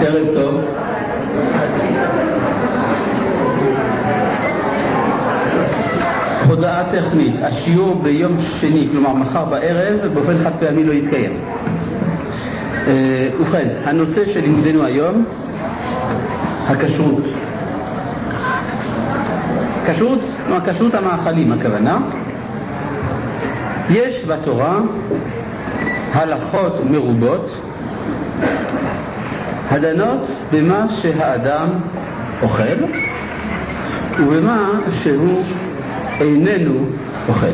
ערב טוב. הודעה טכנית, השיעור ביום שני, כלומר מחר בערב, באופן חד פעמי לא יתקיים. ובכן, הנושא של לימודנו היום, הכשרות. כשרות, כלומר כשרות המאכלים, הכוונה. יש בתורה הלכות מרובות הדנות במה שהאדם אוכל ובמה שהוא איננו אוכל.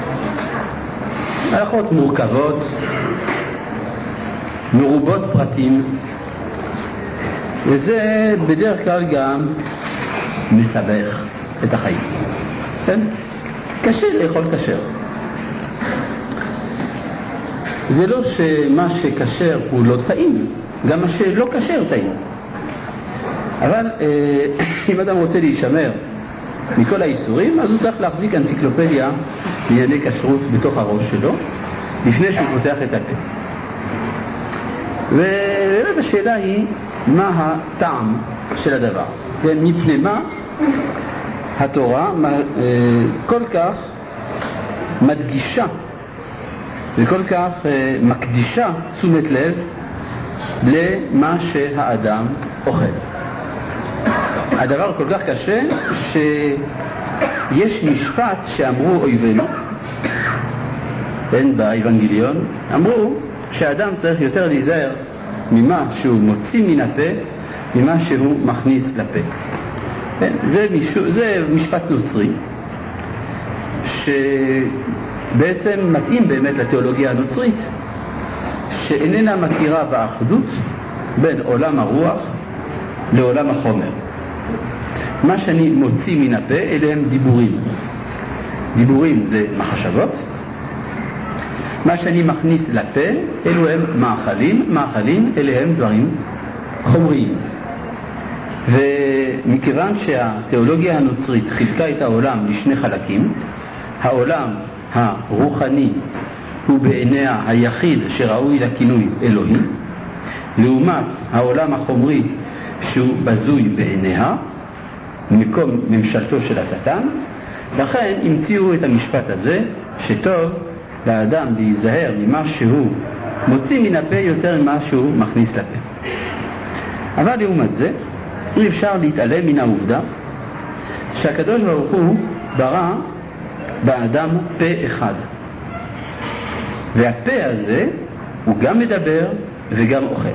הלכות מורכבות, מרובות פרטים, וזה בדרך כלל גם מסבך את החיים. כן? קשה לאכול כשר. זה לא שמה שכשר הוא לא טעים, גם מה שלא כשר טעים. אבל אם אדם רוצה להישמר מכל האיסורים, אז הוא צריך להחזיק אנציקלופדיה בענייני כשרות בתוך הראש שלו, לפני שהוא פותח את הפה. ובאמת השאלה היא, מה הטעם של הדבר? מפני מה התורה כל כך מדגישה וכל כך מקדישה תשומת לב למה שהאדם אוכל. הדבר כל כך קשה שיש משפט שאמרו אויבינו, באבנגליון, אמרו שהאדם צריך יותר להיזהר ממה שהוא מוציא מן הפה ממה שהוא מכניס לפה. זה משפט נוצרי שבעצם מתאים באמת לתיאולוגיה הנוצרית, שאיננה מכירה באחדות בין עולם הרוח לעולם החומר. מה שאני מוציא מן הפה אלה הם דיבורים. דיבורים זה מחשבות. מה שאני מכניס לפה אלו הם מאכלים. מאכלים אלה הם דברים חומריים. ומכיוון שהתיאולוגיה הנוצרית חילקה את העולם לשני חלקים, העולם הרוחני הוא בעיניה היחיד שראוי לכינוי אלוהי, לעומת העולם החומרי שהוא בזוי בעיניה, מקום ממשלתו של השטן. לכן המציאו את המשפט הזה שטוב לאדם להיזהר ממה שהוא מוציא מן הפה יותר ממה שהוא מכניס לפה. אבל לעומת זה אי אפשר להתעלם מן העובדה שהקדוש ברוך הוא ברא באדם פה אחד, והפה הזה הוא גם מדבר וגם אוכל.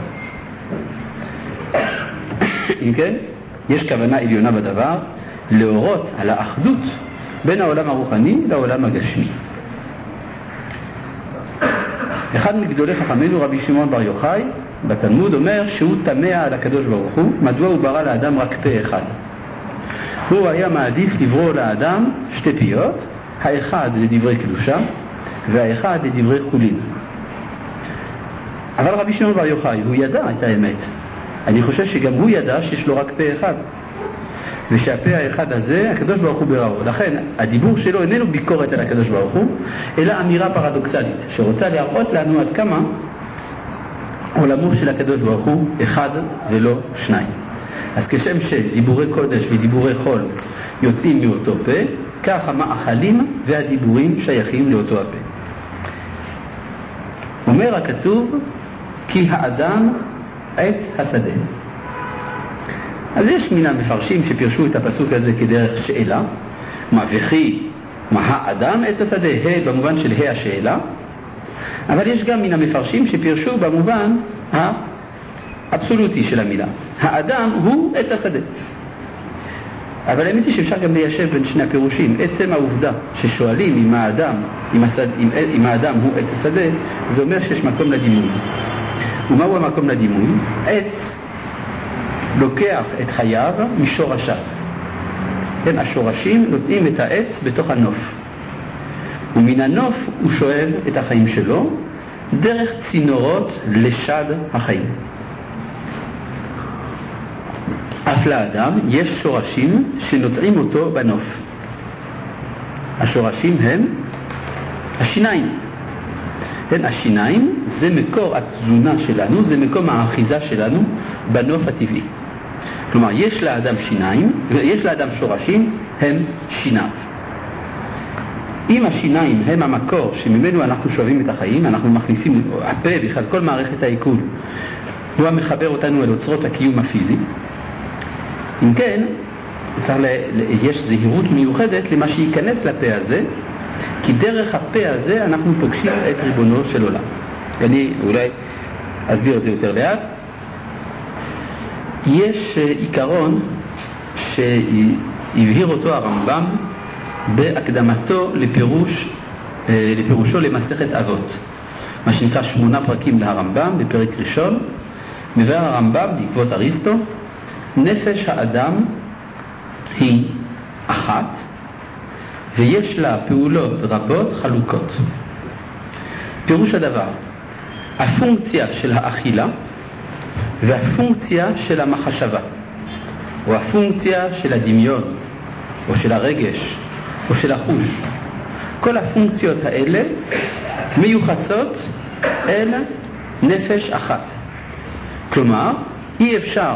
אם כן, יש כוונה עליונה בדבר להורות על האחדות בין העולם הרוחני לעולם הגשמי. אחד מגדולי חכמינו, רבי שמעון בר יוחאי, בתלמוד אומר שהוא תמה על הקדוש ברוך הוא, מדוע הוא ברא לאדם רק פה אחד. הוא היה מעדיף לברוא לאדם שתי פיות, האחד לדברי קדושה והאחד לדברי חולין. אבל רבי שמעון בר יוחאי, הוא ידע את האמת. אני חושב שגם הוא ידע שיש לו רק פה אחד, ושהפה האחד הזה הקדוש ברוך הוא בראו. לכן הדיבור שלו איננו ביקורת על הקדוש ברוך הוא, אלא אמירה פרדוקסלית שרוצה להראות לנו עד כמה עולמו של הקדוש ברוך הוא אחד ולא שניים. אז כשם שדיבורי קודש ודיבורי חול יוצאים מאותו פה, כך המאכלים והדיבורים שייכים לאותו הפה. אומר הכתוב כי האדם עץ השדה. אז יש מן המפרשים שפרשו את הפסוק הזה כדרך שאלה, וכי מה האדם עץ השדה, במובן של השאלה. אבל יש גם מן המפרשים שפרשו במובן האבסולוטי של המילה, האדם הוא עץ השדה. אבל האמת היא שאפשר גם ליישב בין שני הפירושים. עצם העובדה ששואלים אם האדם הוא עץ השדה, זה אומר שיש מקום לדימוי. ומהו המקום לדימוי? עץ לוקח את חייו משורשיו. השורשים נוטעים את העץ בתוך הנוף, ומן הנוף הוא שואב את החיים שלו דרך צינורות לשד החיים. אף לאדם יש שורשים שנוטעים אותו בנוף. השורשים הם השיניים. השיניים זה מקור התזונה שלנו, זה מקום האחיזה שלנו בנוף הטבעי. כלומר, יש לאדם שיניים ויש לאדם שורשים, הם שיניו. אם השיניים הם המקור שממנו אנחנו שואבים את החיים, אנחנו מכניסים הפה, בכלל כל מערכת העיכול, הוא המחבר אותנו אל אוצרות הקיום הפיזי. אם כן, יש זהירות מיוחדת למה שייכנס לפה הזה, כי דרך הפה הזה אנחנו פוגשים את ריבונו של עולם. אני אולי אסביר את זה יותר לאט. יש עיקרון שהבהיר אותו הרמב"ם בהקדמתו לפירושו למסכת אבות, מה שנקרא 8 פרקים להרמב"ם. בפרק ראשון מבאר הרמב"ם בעקבות אריסטו, נפש האדם היא אחת ויש לה פעולות רבות חלוקות. פירוש הדבר, הפונקציה של האכילה והפונקציה של המחשבה, או הפונקציה של הדמיון או של הרגש או של החוש, כל הפונקציות האלה מיוחסות אל נפש אחת. כלומר, אי אפשר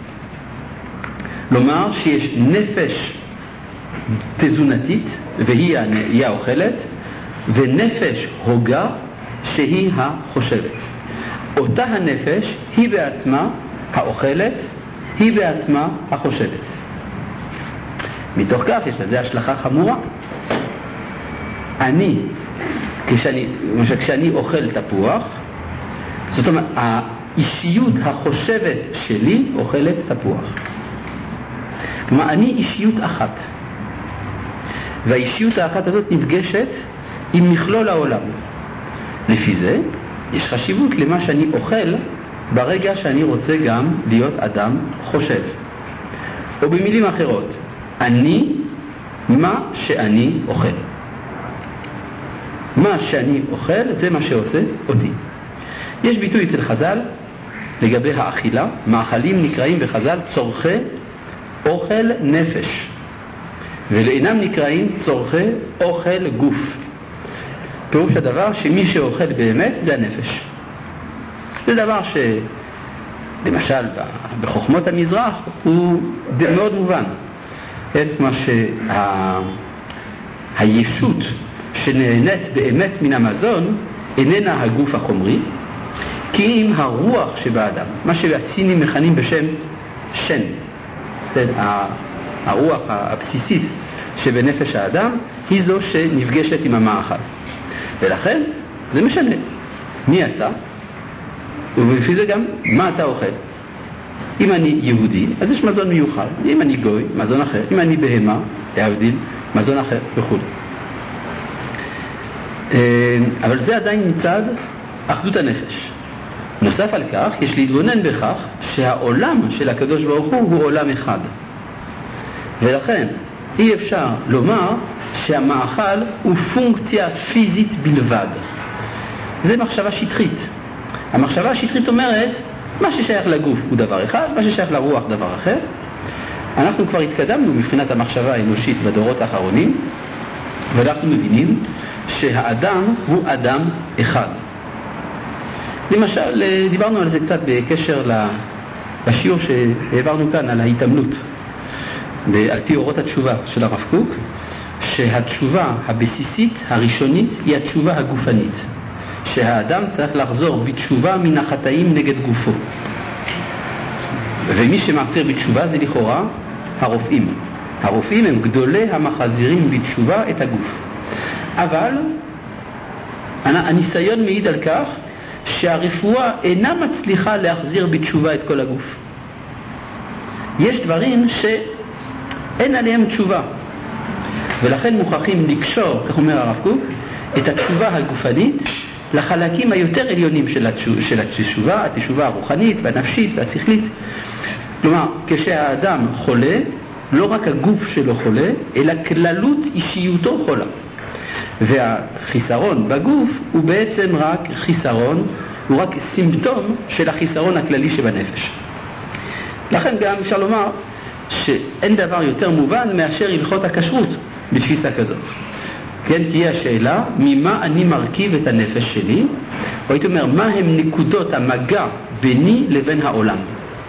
לומר שיש נפש תזונתית והיא האוכלת, ונפש הוגה שהיא החושבת. אותה הנפש היא בעצמה האוכלת, היא בעצמה החושבת. מתוך כך יש לזה השלכה חמורה. כשאני אוכל תפוח, זאת אומרת, האישיות החושבת שלי אוכלת תפוח. כלומר, אני אישיות אחת, והאישיות האחת הזאת נפגשת עם מכלול העולם. לפי זה יש חשיבות למה שאני אוכל ברגע שאני רוצה גם להיות אדם חושב. או במילים אחרות, אני מה שאני אוכל. מה שאני אוכל זה מה שעושה אותי. יש ביטוי אצל חז"ל לגבי האכילה, מאכלים נקראים בחז"ל צורכי אוכל נפש, ולאינם נקראים צורכי אוכל גוף. פירוש הדבר שמי שאוכל באמת זה הנפש. זה דבר שלמשל בחוכמות המזרח הוא מאוד מובן. מה שהישות שנהנית באמת מן המזון איננה הגוף החומרי, כי אם הרוח שבאדם, מה שהסינים מכנים בשם שן, הרוח הבסיסית שבנפש האדם היא זו שנפגשת עם המאכל. ולכן זה משנה מי אתה, ובפי זה גם מה אתה אוכל. אם אני יהודי, אז יש מזון מיוחד. אם אני גוי, מזון אחר. אם אני בהמה, להבדיל, מזון אחר וכו'. אבל זה עדיין מצד אחדות הנפש. נוסף על כך, יש להתבונן בכך שהעולם של הקדוש ברוך הוא עולם אחד. ולכן אי אפשר לומר שהמאכל הוא פונקציה פיזית בלבד. זה מחשבה שטחית. המחשבה השטחית אומרת, מה ששייך לגוף הוא דבר אחד, מה ששייך לרוח דבר אחר. אנחנו כבר התקדמנו מבחינת המחשבה האנושית בדורות האחרונים, ואנחנו מבינים שהאדם הוא אדם אחד. למשל, דיברנו על זה קצת בקשר לשיעור שהעברנו כאן על ההתאמנות, על פי אורות התשובה של הרב קוק, שהתשובה הבסיסית הראשונית היא התשובה הגופנית, שהאדם צריך לחזור בתשובה מן החטאים נגד גופו. ומי שמחזיר בתשובה זה לכאורה הרופאים. הרופאים הם גדולי המחזירים בתשובה את הגוף. אבל הניסיון מעיד על כך שהרפואה אינה מצליחה להחזיר בתשובה את כל הגוף. יש דברים שאין עליהם תשובה, ולכן מוכרחים לקשור, כך אומר הרב קוק, את התשובה הגופנית לחלקים היותר עליונים של התשובה, התשובה הרוחנית והנפשית והשכלית. כלומר, כשהאדם חולה, לא רק הגוף שלו חולה, אלא כללות אישיותו חולה. והחיסרון בגוף הוא בעצם רק חיסרון, הוא רק סימפטום של החיסרון הכללי שבנפש. לכן גם אפשר לומר שאין דבר יותר מובן מאשר הלכות הכשרות בתפיסה כזאת. כן, תהיה השאלה, ממה אני מרכיב את הנפש שלי? או הייתי אומר, מה הם נקודות המגע ביני לבין העולם.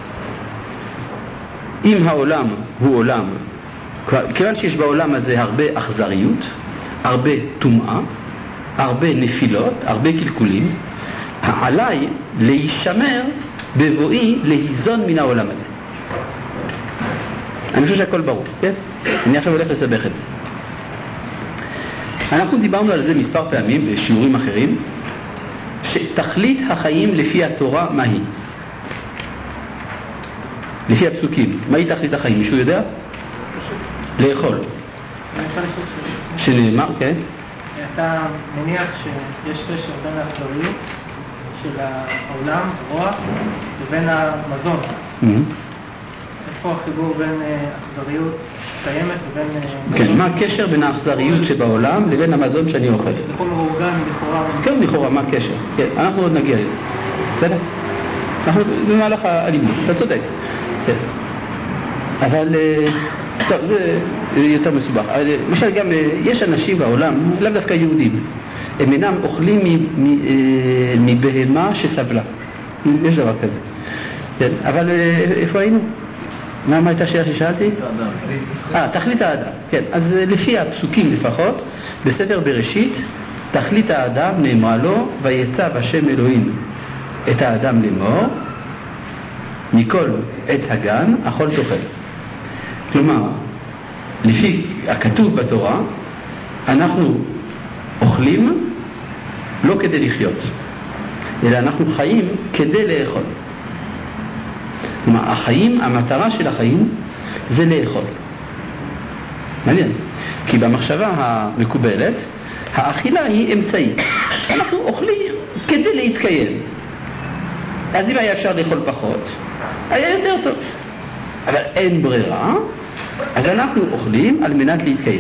אם העולם הוא עולם, כיוון שיש בעולם הזה הרבה אכזריות, הרבה טומאה, הרבה נפילות, הרבה קלקולים, עליי להישמר בבואי להיזון מן העולם הזה. אני חושב שהכל ברור, כן? אני עכשיו הולך לסבך את זה. אנחנו דיברנו על זה מספר פעמים בשיעורים אחרים, שתכלית החיים לפי התורה מה היא? לפי הפסוקים, מהי תכלית החיים? מישהו יודע? לאכול. שנאמר, כן? אתה מניח שיש קשר בין האכזריות של העולם, הרוע, לבין המזון. איפה החיבור בין אכזריות קיימת לבין... כן, מה הקשר בין האכזריות שבעולם לבין המזון שאני אוכל? לכל מאורגן, לכאורה... כן, לכאורה, מה הקשר? כן, אנחנו עוד נגיע לזה. בסדר? אנחנו במהלך הלימוד, אתה צודק. כן. אבל... טוב, זה יותר מסובך. למשל גם יש אנשים בעולם, לאו דווקא יהודים, הם אינם אוכלים מבהמה שסבלה. יש דבר כזה. כן, אבל איפה היינו? מה הייתה השאלה ששאלתי? תכלית האדם. כן, אז לפי הפסוקים לפחות, בספר בראשית, תכלית האדם נאמרה לו, ויצב השם אלוהים את האדם לאמור, מכל עץ הגן אכול תאכל. כלומר, לפי הכתוב בתורה, אנחנו אוכלים לא כדי לחיות, אלא אנחנו חיים כדי לאכול. כלומר, החיים, המטרה של החיים זה לאכול. מעניין. כי במחשבה המקובלת, האכילה היא אמצעי. אנחנו אוכלים כדי להתקיים. אז אם היה אפשר לאכול פחות, היה יותר טוב. אבל אין ברירה, אז אנחנו אוכלים על מנת להתקיים.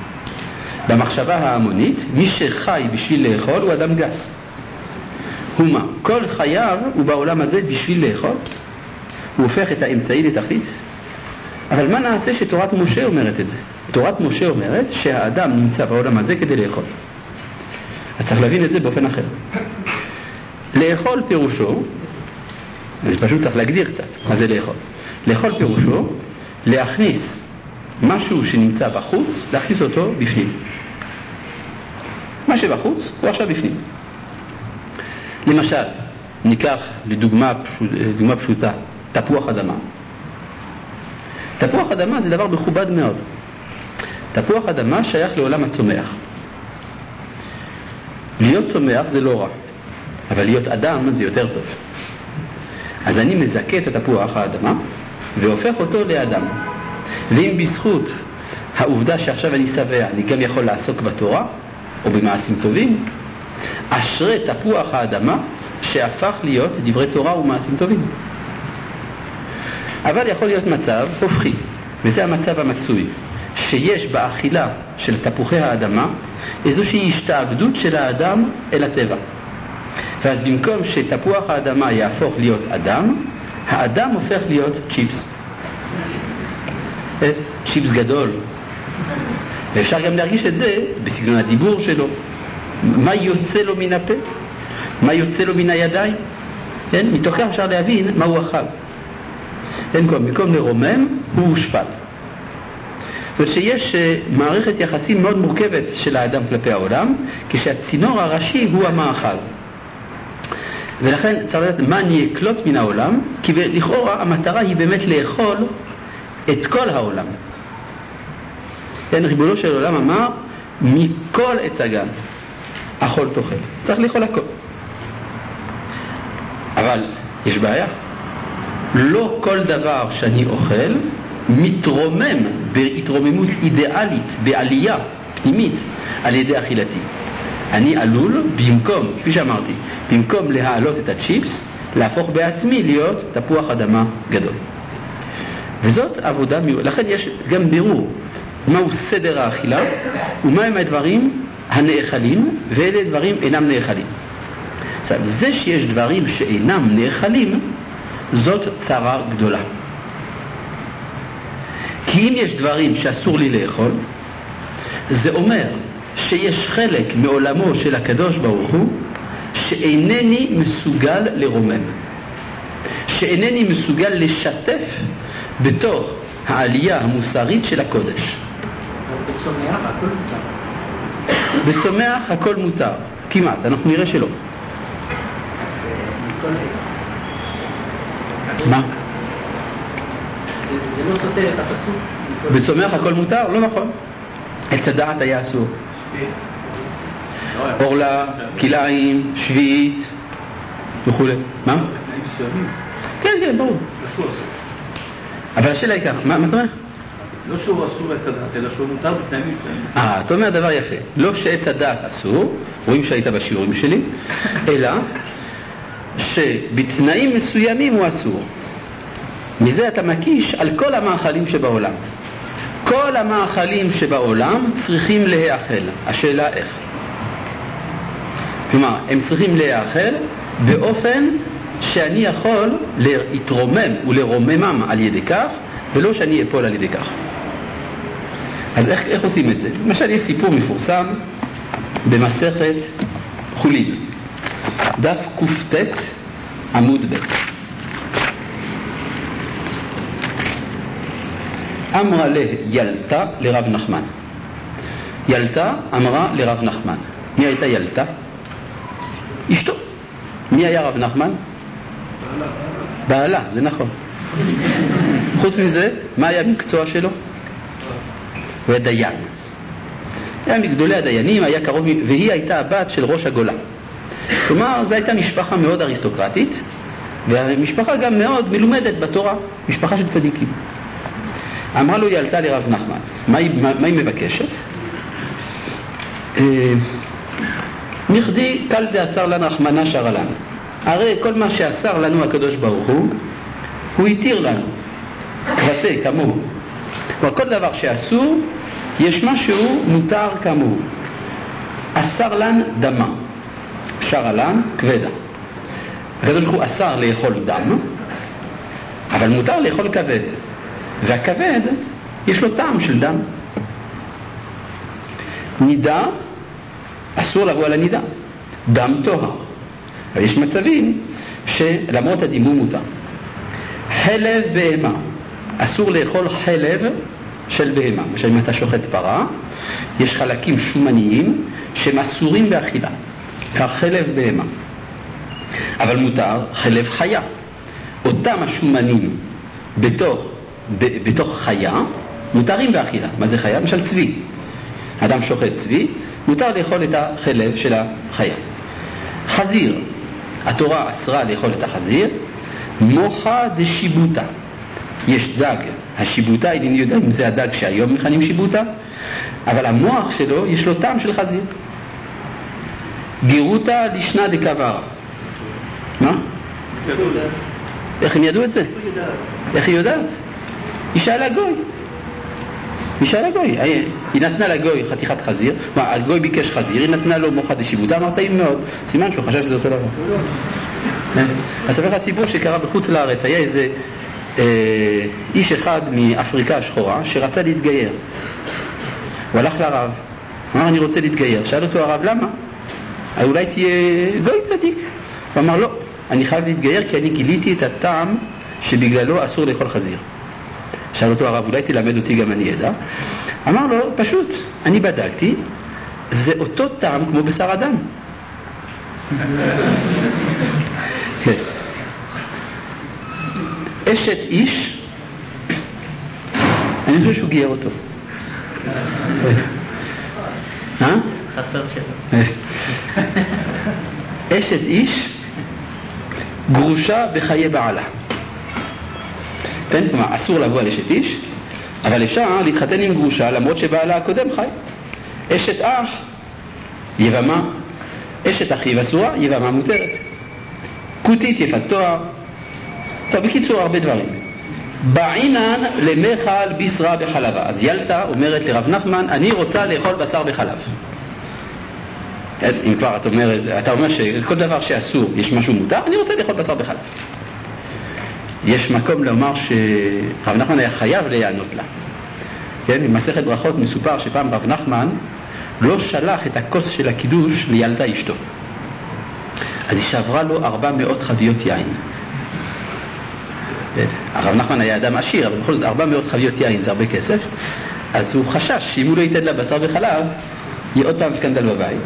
במחשבה ההמונית, מי שחי בשביל לאכול הוא אדם גס. הוא מה? כל חייו הוא בעולם הזה בשביל לאכול. הוא הופך את האמצעי לתכלית. אבל מה נעשה שתורת משה אומרת את זה? תורת משה אומרת שהאדם נמצא בעולם הזה כדי לאכול. אז צריך להבין את זה באופן אחר. לאכול פירושו, אז פשוט צריך להגדיר קצת מה זה לאכול. לאכול פירושו להכניס משהו שנמצא בחוץ, להכניס אותו בפנים. מה שבחוץ הוא עכשיו בפנים. למשל, ניקח לדוגמה פשוטה, תפוח אדמה. תפוח אדמה זה דבר מכובד מאוד. תפוח אדמה שייך לעולם הצומח. להיות צומח זה לא רע, אבל להיות אדם זה יותר טוב. אז אני מזכה את התפוח האדמה והופך אותו לאדם. ואם בזכות העובדה שעכשיו אני שבע, אני גם יכול לעסוק בתורה או במעשים טובים, אשרי תפוח האדמה שהפך להיות דברי תורה ומעשים טובים. אבל יכול להיות מצב הופכי, וזה המצב המצוי, שיש באכילה של תפוחי האדמה איזושהי השתעבדות של האדם אל הטבע. ואז במקום שתפוח האדמה יהפוך להיות אדם, האדם הופך להיות צ'יפס. צ'יפס גדול. ואפשר גם להרגיש את זה בסגנון הדיבור שלו. מה יוצא לו מן הפה? מה יוצא לו מן הידיים? כן? מתוך כך אפשר להבין מה הוא אכל. במקום לרומם הוא הושפל. זאת אומרת שיש מערכת יחסים מאוד מורכבת של האדם כלפי העולם, כשהצינור הראשי הוא המאכל. ולכן צריך לדעת מה אני אקלוט מן העולם, כי לכאורה המטרה היא באמת לאכול את כל העולם. ריבונו של עולם אמר, מכל עץ הגן אכול תאכל. צריך לאכול הכל. אבל יש בעיה. לא כל דבר שאני אוכל מתרומם בהתרוממות אידיאלית, בעלייה פנימית על ידי אכילתי. אני עלול במקום, כפי שאמרתי, במקום להעלות את הצ'יפס, להפוך בעצמי להיות תפוח אדמה גדול. וזאת עבודה מיוחדת. לכן יש גם בירור מהו סדר האכילה ומהם הדברים הנאכלים ואלה דברים אינם נאכלים. זה שיש דברים שאינם נאכלים, זאת צרה גדולה. כי אם יש דברים שאסור לי לאכול, זה אומר שיש חלק מעולמו של הקדוש ברוך הוא שאינני מסוגל לרומם, שאינני מסוגל לשתף בתוך העלייה המוסרית של הקודש. בצומח הכל מותר. בצומח הכל מותר, כמעט, אנחנו נראה שלא. מה? זה לא סותר את הפסוק. בצומח הכל מותר? לא נכון. עץ הדעת היה אסור. אורלה, כלאיים, שביעית וכו'. מה? כן, כן, ברור. אבל השאלה היא כך, מה אתה אומר? לא שהוא אסור עץ הדעת, אלא שהוא מותר בתנאים מסוימים. אתה אומר דבר יפה. לא שעץ הדעת אסור, רואים שהיית בשיעורים שלי, אלא שבתנאים מסוימים הוא אסור. מזה אתה מקיש על כל המאכלים שבעולם. כל המאכלים שבעולם צריכים להיאכל. השאלה איך? כלומר, הם צריכים להיאכל באופן שאני יכול להתרומם ולרוממם על ידי כך, ולא שאני אפול על ידי כך. אז איך עושים את זה? למשל, יש סיפור מפורסם במסכת חולין, דף ק"ט עמוד ב'. אמרה לה ילתה לרב נחמן. ילתה אמרה לרב נחמן. מי הייתה ילתה? אשתו. מי היה רב נחמן? בעלה, זה נכון. חוץ מזה, מה היה מקצוע שלו? הוא היה דיין. היה מגדולי הדיינים, היה קרוב, והיא הייתה הבת של ראש הגולה. כלומר, זו הייתה משפחה מאוד אריסטוקרטית, והמשפחה גם מאוד מלומדת בתורה, משפחה של צדיקים. אמרה לו ילתה לרב נחמן, מה היא מבקשת? נכדי קל דאסר לנו רחמנא שרה לנו. הרי כל מה שאסר לנו הקדוש ברוך הוא התיר לנו. כבתי כמוהו. כלומר, כל דבר שאסור, יש משהו מותר כמוהו. אסר לנו דמה, שרה לנו כבדה. הקדוש ברוך הוא אסר לאכול דם, אבל מותר לאכול כבד. והכבד יש לו טעם של דם. נידה, אסור לבוא על הנידה. דם טוהר. אבל יש מצבים שלמרות הדימום מותר. חלב בהמה. אסור לאכול חלב של בהמה. למשל, אם אתה שוחט פרה, יש חלקים שומניים שהם אסורים באכילה. כך חלב בהמה. אבל מותר חלב חיה. אותם השומנים בתוך חיה מותרים באכילה. מה זה חיה? למשל צבי. אדם שוחט צבי, מותר לאכול את החלב של החיה. חזיר. התורה אסרה לאכול את החזיר. מוחה דשיבוטה. יש דג. השיבוטה, אינני יודע אם זה הדג שהיום מכנים שיבוטה, אבל המוח שלו יש לו טעם של חזיר. גירותה לשנה דקברה. מה? איך הם ידעו את זה? איך היא יודעת? היא שאלה גוי. היא נתנה לגוי חתיכת חזיר, הגוי ביקש חזיר, היא נתנה לו מוחה דשיבוטה, אמר טעים מאוד, סימן שהוא חשב שזה אותו דבר. אספר לך סיפור שקרה בחוץ לארץ. היה איזה איש אחד מאפריקה השחורה שרצה להתגייר. הוא הלך לרב, אמר אני רוצה להתגייר. שאל אותו הרב למה? אולי תהיה גוי צדיק. הוא אמר לא, אני חייב להתגייר כי אני גיליתי את הטעם שבגללו אסור לאכול חזיר. שאל אותו הרב, אולי תלמד אותי גם אני ידע. אמר לו, פשוט, אני בדקתי, זה אותו טעם כמו בשר אדם. כן. אשת איש, אני חושב שהוא גייר אותו. חסר שלו. אשת איש גרושה בחיי בעלה. כן, כלומר, אסור לבוא על אשת איש, אבל אפשר להתחתן עם גרושה למרות שבעלה הקודם חי. אשת אח, יבמה. אשת אחיו אסורה, יבמה מותרת. כותית יפת תואר. טוב, בקיצור, הרבה דברים. בעינן למחל בישרה בחלבה. אז ילתה אומרת לרב נחמן, אני רוצה לאכול בשר בחלב. אם כבר אתה אומר שכל דבר שאסור יש משהו מותר, אני רוצה לאכול בשר בחלב. יש מקום לומר שרב נחמן היה חייב להיענות לה. כן, במסכת ברכות מסופר שפעם רב נחמן לא שלח את הכוס של הקידוש לילדה אשתו. אז היא שברה לו 400 חביות יין. הרב נחמן היה אדם עשיר, אבל בכל זאת 400 חביות יין זה הרבה כסף. אז הוא חשש שאם הוא לא ייתן לה בשר וחלב, יהיה עוד פעם סקנדל בבית.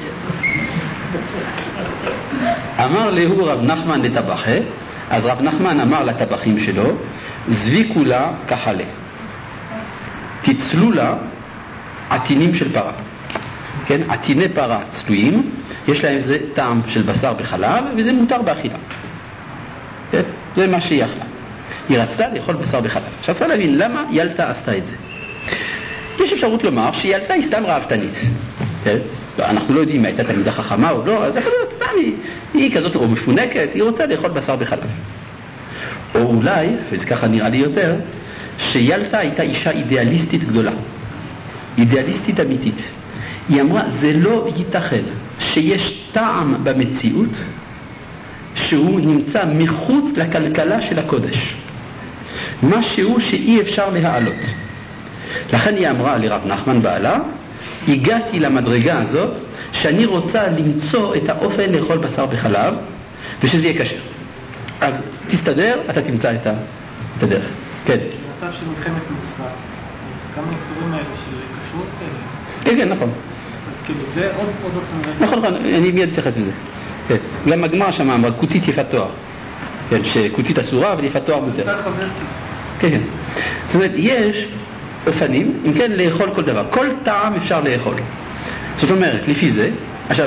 אמר להו רב נחמן לטבחה, אז רב נחמן אמר לטבחים שלו, זביקו לה כחלה, תצלו לה עטינים של פרה. כן? עטיני פרה צלויים, יש להם זה טעם של בשר וחלב, וזה מותר באכילה. כן? זה מה שהיא אכלה. היא רצתה לאכול בשר בחלב. עכשיו צריך להבין למה ילתה עשתה את זה. יש אפשרות לומר שילתה היא סתם ראוותנית. כן? אנחנו לא יודעים אם הייתה תלמידה חכמה או לא, אז יכול להיות סתם היא כזאת או מפונקת, היא רוצה לאכול בשר בחלב. או אולי, וזה ככה נראה לי יותר, שילתה הייתה אישה אידיאליסטית גדולה. אידיאליסטית אמיתית. היא אמרה, זה לא ייתכן שיש טעם במציאות שהוא נמצא מחוץ לכלכלה של הקודש. משהו שאי אפשר להעלות. לכן היא אמרה לרב נחמן בעלה, הגעתי למדרגה הזאת שאני רוצה למצוא את האופן לאכול בשר בחלב ושזה יהיה כשר. אז תסתדר, אתה תמצא את הדרך. כן. במצב של מלחמת מצווה, אז כמה איסורים האלה של כשרות כאלה? כן, כן, נכון. אז כאילו זה עוד אופן... נכון, נכון, אני מיד אתייחס לזה. כן. גם הגמרא שם אמרה, כותית יפת תואר. כן, שכותית אסורה אבל יפת תואר מותר. קצת חבר. כן, כן. זאת אומרת, יש אופנים, אם כן, לאכול כל דבר. כל טעם אפשר לאכול. זאת אומרת, לפי זה, עכשיו,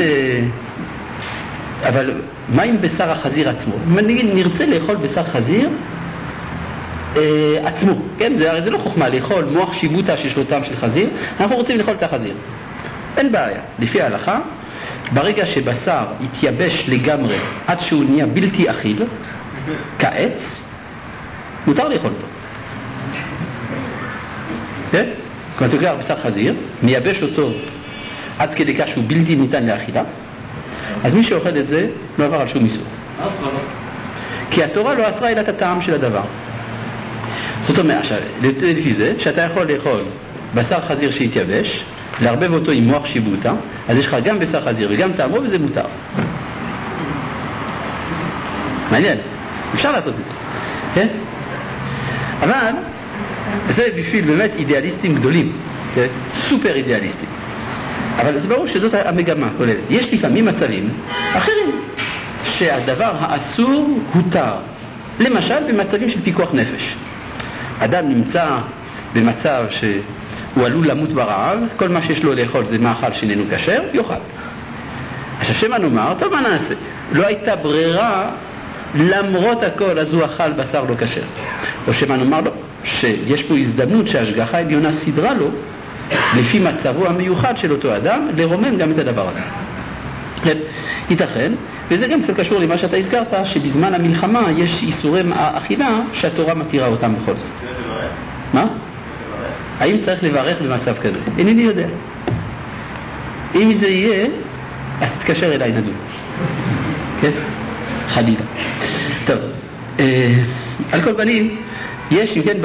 מה עם בשר החזיר עצמו? אם נגיד, נרצה לאכול בשר חזיר עצמו, כן? הרי זה לא חוכמה לאכול מוח שיבוטה שיש לו טעם של חזיר, אנחנו רוצים לאכול את החזיר. אין בעיה. לפי ההלכה, ברגע שבשר יתייבש לגמרי עד שהוא נהיה בלתי אכיל, כעץ, מותר לאכול אותו. כן? כלומר, אתה לוקח בשר חזיר, מייבש אותו עד כדי כך שהוא בלתי ניתן לאכילה, אז מי שאוכל את זה לא עבר על שום איסור. כי התורה לא אסרה אלא את הטעם של הדבר. זאת אומרת, עכשיו, לפי זה, שאתה יכול לאכול בשר חזיר שהתייבש, לערבב אותו עם מוח שיבוטה, אז יש לך גם בשר חזיר וגם טעמו וזה מותר. מעניין, אפשר לעשות את זה. כן? אבל זה בשביל באמת אידיאליסטים גדולים, כן? סופר אידיאליסטים. אבל זה ברור שזאת המגמה כוללת. יש לפעמים מצבים אחרים שהדבר האסור הותר. למשל במצבים של פיקוח נפש. אדם נמצא במצב שהוא עלול למות ברעב, כל מה שיש לו לאכול זה מאכל שאיננו כשר, יאכל. עכשיו שמה נאמר, טוב מה נעשה? לא הייתה ברירה, למרות הכל אז הוא אכל בשר לא כשר. או שמה נאמר לו, שיש פה הזדמנות שההשגחה העליונה סדרה לו, לפי מצבו המיוחד של אותו אדם, לרומם גם את הדבר הזה. ייתכן, וזה גם קצת קשור למה שאתה הזכרת, שבזמן המלחמה יש איסורי אכילה שהתורה מתירה אותם בכל זאת. מה? האם צריך לברך במצב כזה? אינני יודע. אם זה יהיה, אז תתקשר אליי נדון. כן? חלילה. טוב, על כל פנים, יש אם כן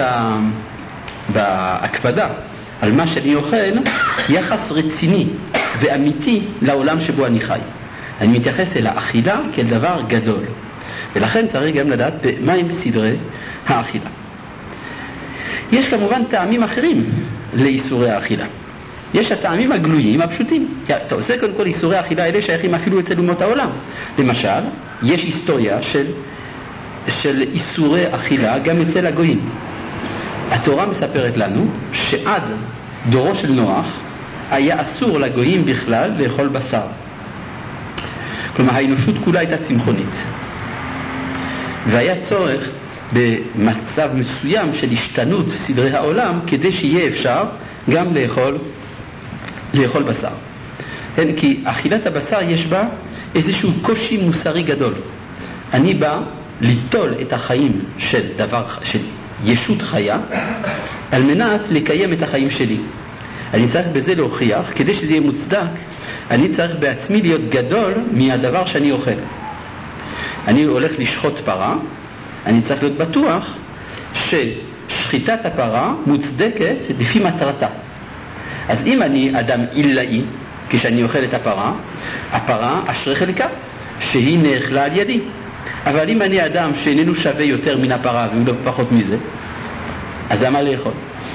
בהקפדה על מה שאני אוכל יחס רציני ואמיתי לעולם שבו אני חי. אני מתייחס אל האכילה כאל דבר גדול, ולכן צריך גם לדעת מהם סדרי האכילה. יש כמובן טעמים אחרים לאיסורי האכילה. יש הטעמים הגלויים הפשוטים. אתה עושה קודם כל איסורי האכילה האלה שייכים אפילו אצל אומות העולם. למשל, יש היסטוריה של איסורי אכילה גם אצל הגויים. התורה מספרת לנו שעד דורו של נוח היה אסור לגויים בכלל לאכול בשר. כלומר, האנושות כולה הייתה צמחונית. והיה צורך במצב מסוים של השתנות סדרי העולם כדי שיהיה אפשר גם לאכול בשר. כן, כי אכילת הבשר יש בה איזשהו קושי מוסרי גדול. אני בא ליטול את החיים של ישות חיה על מנת לקיים את החיים שלי. אני צריך בזה להוכיח, כדי שזה יהיה מוצדק, אני צריך בעצמי להיות גדול מהדבר שאני אוכל. אני הולך לשחוט פרה, אני צריך להיות בטוח ששחיטת הפרה מוצדקת לפי מטרתה. אז אם אני אדם עילאי, כשאני אוכל את הפרה אשרי חלקה, שהיא נאכלה על ידי. אבל אם אני אדם שאיננו שווה יותר מן הפרה והוא לא פחות מזה, אז למה לאכול?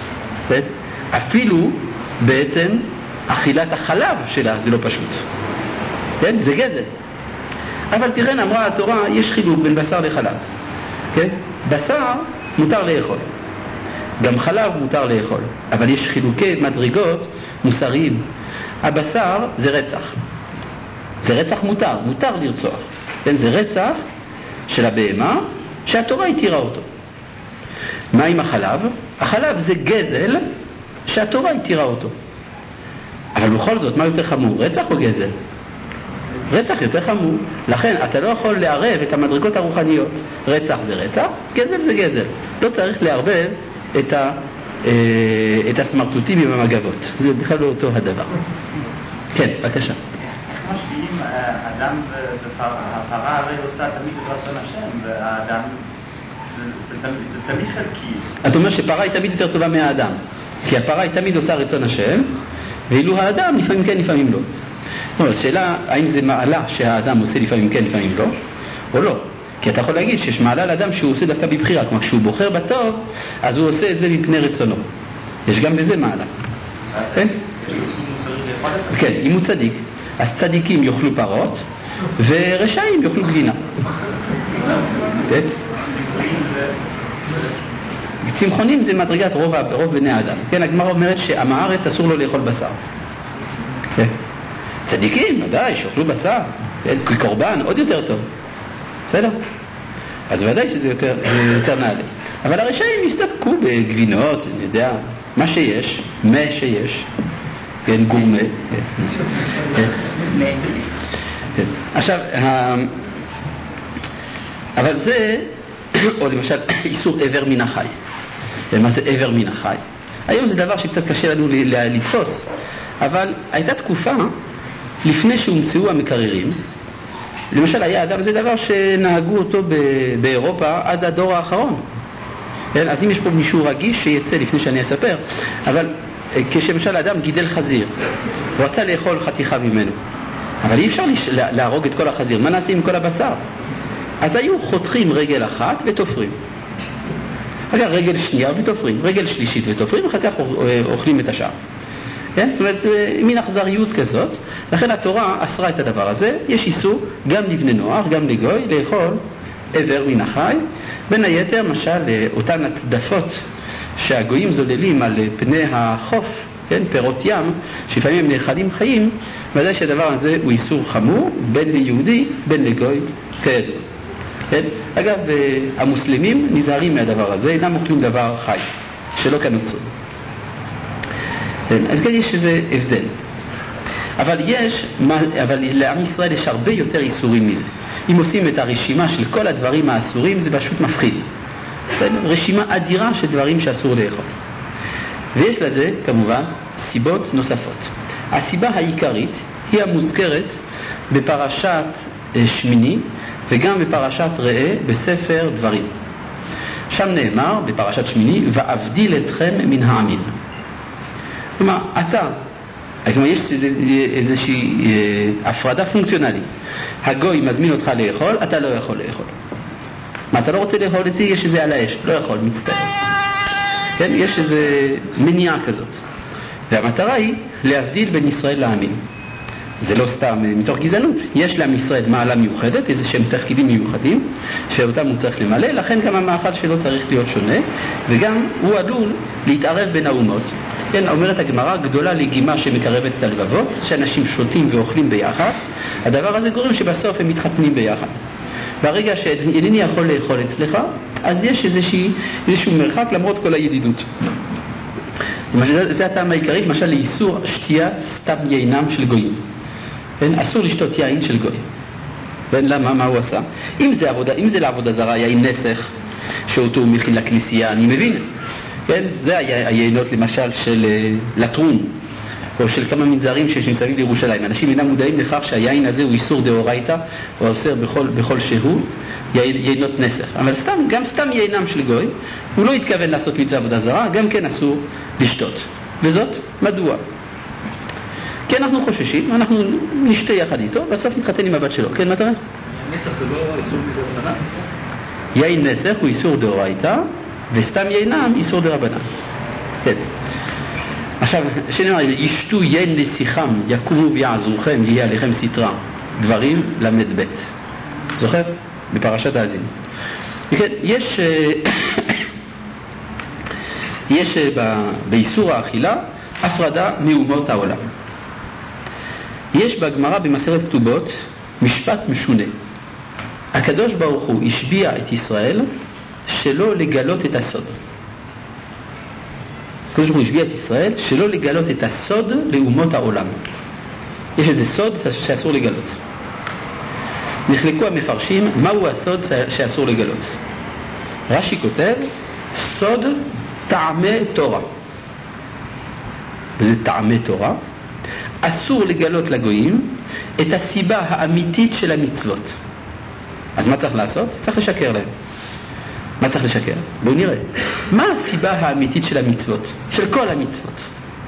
אפילו בעצם אכילת החלב שלה זה לא פשוט. כן? זה גזל. אבל תראה, אמרה התורה, יש חילוק בין בשר לחלב. כן? בשר מותר לאכול. גם חלב מותר לאכול. אבל יש חילוקי מדרגות מוסריים. הבשר זה רצח. זה רצח מותר. מותר לרצוח. כן? זה רצח של הבהמה שהתורה התירה אותו. מה עם החלב? החלב זה גזל שהתורה התירה אותו. אבל בכל זאת, מה יותר חמור? רצח או גזל? רצח יותר חמור. לכן אתה לא יכול לערב את המדרגות הרוחניות. רצח זה רצח, גזל זה גזל. לא צריך לערבב את הסמרטוטים עם המגבות. זה בכלל לא אותו הדבר. כן, בבקשה. כמו שאם האדם והפרה הרי עושה תמיד את רצון השם, והאדם זה תמיד חלקי. אתה אומר שפרה היא תמיד יותר טובה מהאדם, כי הפרה היא תמיד עושה רצון השם, ואילו האדם לפעמים כן לפעמים לא. השאלה האם זה מעלה שהאדם עושה לפעמים כן לפעמים לא, או לא. כי אתה יכול להגיד שיש מעלה לאדם שהוא עושה דווקא בבחירה, כלומר כשהוא בוחר בטוב אז הוא עושה את זה מפני רצונו. יש גם בזה מעלה. כן? כן, אם הוא צדיק, אז צדיקים יאכלו פרות ורשעים יאכלו גבינה. כן? צמחונים זה מדרגת רוב בני האדם. כן, הגמרא אומרת שעם הארץ אסור לו לאכול בשר. כן? צדיקים, ודאי, שאוכלו בשר, כן? כקורבן, עוד יותר טוב. בסדר? אז ודאי שזה יותר נעלה. אבל הרשעים יסתפקו בגבינות, אני יודע, מה שיש, מה שיש, כן, גורמה. עכשיו, אבל זה, או למשל, איסור עבר מן החי. מה זה עבר מן החי? היום זה דבר שקצת קשה לנו לתפוס, אבל הייתה תקופה לפני שהומצאו המקררים. למשל היה אדם, זה דבר שנהגו אותו באירופה עד הדור האחרון. אז אם יש פה מישהו רגיש שיצא לפני שאני אספר, אבל כשלמשל אדם גידל חזיר ורצה לאכול חתיכה ממנו, אבל אי אפשר להרוג את כל החזיר, מה נעשה עם כל הבשר? אז היו חותכים רגל אחת ותופרים, אחר כך רגל שנייה ותופרים, רגל שלישית ותופרים, אחר כך אוכלים את השאר. כן? זאת אומרת, מין אכזריות כזאת. לכן התורה אסרה את הדבר הזה. יש איסור גם לבני נוח, גם לגוי, לאכול עבר מן החי. בין היתר, משל, אותן הצדפות שהגויים זוללים על פני החוף, כן? פירות ים, שלפעמים הם נאכלים חיים, ודאי שהדבר הזה הוא איסור חמור, בין ליהודי, בין לגוי, כידוע. כן? אגב, המוסלמים נזהרים מהדבר הזה, אינם אוכלים דבר חי, שלא כנוצרו. אז כן, יש איזה הבדל. אבל לעם ישראל יש הרבה יותר איסורים מזה. אם עושים את הרשימה של כל הדברים האסורים, זה פשוט מפחיד. רשימה אדירה של דברים שאסור לאכול. ויש לזה, כמובן, סיבות נוספות. הסיבה העיקרית היא המוזכרת בפרשת שמיני, וגם בפרשת ראה בספר דברים. שם נאמר, בפרשת שמיני, ואבדיל אתכם מן העמים. כלומר, יש איזושהי הפרדה פונקציונלית. הגוי מזמין אותך לאכול, אתה לא יכול לאכול. מה, אתה לא רוצה לאכול את זה? יש איזה על האש, לא יכול, מצטער. כן, יש איזה מניעה כזאת. והמטרה היא להבדיל בין ישראל לעמים. זה לא סתם מתוך גזענות. יש לעם ישראל מעלה מיוחדת, איזה שהם תפקידים מיוחדים, שאותם הוא צריך למלא, לכן גם המאכל שלו צריך להיות שונה, וגם הוא עלול להתערב בין האומות. כן, אומרת הגמרא, גדולה לגימה שמקרבת את הלבבות, שאנשים שותים ואוכלים ביחד, הדבר הזה גורם שבסוף הם מתחתנים ביחד. ברגע שאינני יכול לאכול אצלך, אז יש איזשהו מרחק למרות כל הידידות. זה הטעם העיקרי, למשל לאיסור שתיית סתם יינם של גויים. אסור לשתות יין של גוי. למה? מה הוא עשה? אם זה לעבודה זרה, יין נסך, שאותו הוא מכין לכנסייה, אני מבין. כן? זה היינות למשל של לטרון, או של כמה מנזרים שיש מסביב לירושלים. אנשים אינם מודעים לכך שהיין הזה הוא איסור דאורייתא, הוא אוסר בכל שהוא, יינות נסך. אבל גם סתם יינם של גוי, הוא לא התכוון לעשות מצווה עבודה זרה, גם כן אסור לשתות. וזאת, מדוע? כי אנחנו חוששים, אנחנו נשתה יחד איתו, בסוף נתחתן עם הבת שלו. כן, מה אתה אומר? נסח זה לא איסור מדרבנן? יין נסך הוא איסור דאורייתא, וסתם יינם איסור דרבנן. כן. עכשיו, שנאמר, ישתו יין נסיכם, יקומו ויעזורכם, יהיה עליכם סתרה. דברים למד ב'. זוכר? בפרשת האזין. כן, יש באיסור האכילה הפרדה מאומות העולם. יש בגמרא במסכת כתובות משפט משונה. הקדוש ברוך הוא השביע את ישראל שלא לגלות את הסוד. הקדוש ברוך הוא השביע את ישראל שלא לגלות את הסוד לאומות העולם. יש איזה סוד שאסור לגלות. נחלקו המפרשים מהו הסוד שאסור לגלות. רש"י כותב סוד טעמי תורה. וזה טעמי תורה. אסור לגלות לגויים את הסיבה האמיתית של המצוות. אז מה צריך לעשות? צריך לשקר להם. מה צריך לשקר? בואו נראה. מה הסיבה האמיתית של המצוות? של כל המצוות.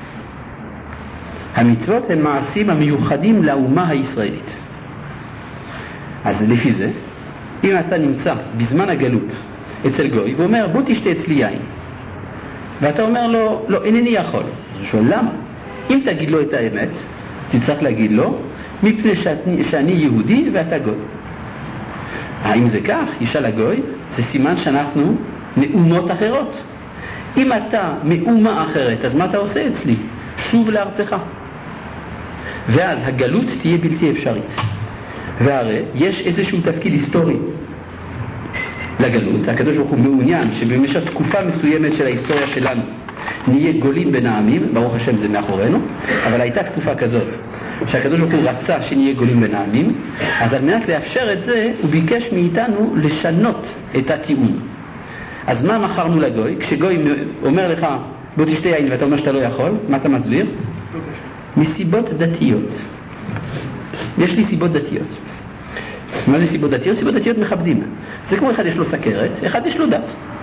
המצוות הן מעשים המיוחדים לאומה הישראלית. אז לפי זה, אם אתה נמצא בזמן הגלות אצל גוי ואומר בוא תשתה אצלי יין, ואתה אומר לו לא, אינני יכול, אז הוא שואל למה? אם תגיד לו את האמת, תצטרך להגיד לו מפני שאני יהודי ואתה גוי. אם זה כך, ישאל הגוי, זה סימן שאנחנו מאומות אחרות. אם אתה מאומה אחרת, אז מה אתה עושה אצלי? שוב לארצך. ואז הגלות תהיה בלתי אפשרית. והרי יש איזשהו תפקיד היסטורי לגלות. הקדוש ברוך הוא מעוניין שבמשך תקופה מסוימת של ההיסטוריה שלנו נהיה גולים בין העמים, ברוך השם זה מאחורינו, אבל הייתה תקופה כזאת שהקדוש ברוך הוא רצה שנהיה גולים בין העמים, אז על מנת לאפשר את זה הוא ביקש מאיתנו לשנות את הטיעון. אז מה מכרנו לגוי? כשגוי אומר לך בוא תשתה יין ואתה אומר שאתה לא יכול, מה אתה מסביר? מסיבות דתיות. יש לי סיבות דתיות. מה זה סיבות דתיות? סיבות דתיות מכבדים. זה כמו אחד יש לו סכרת, אחד יש לו דת.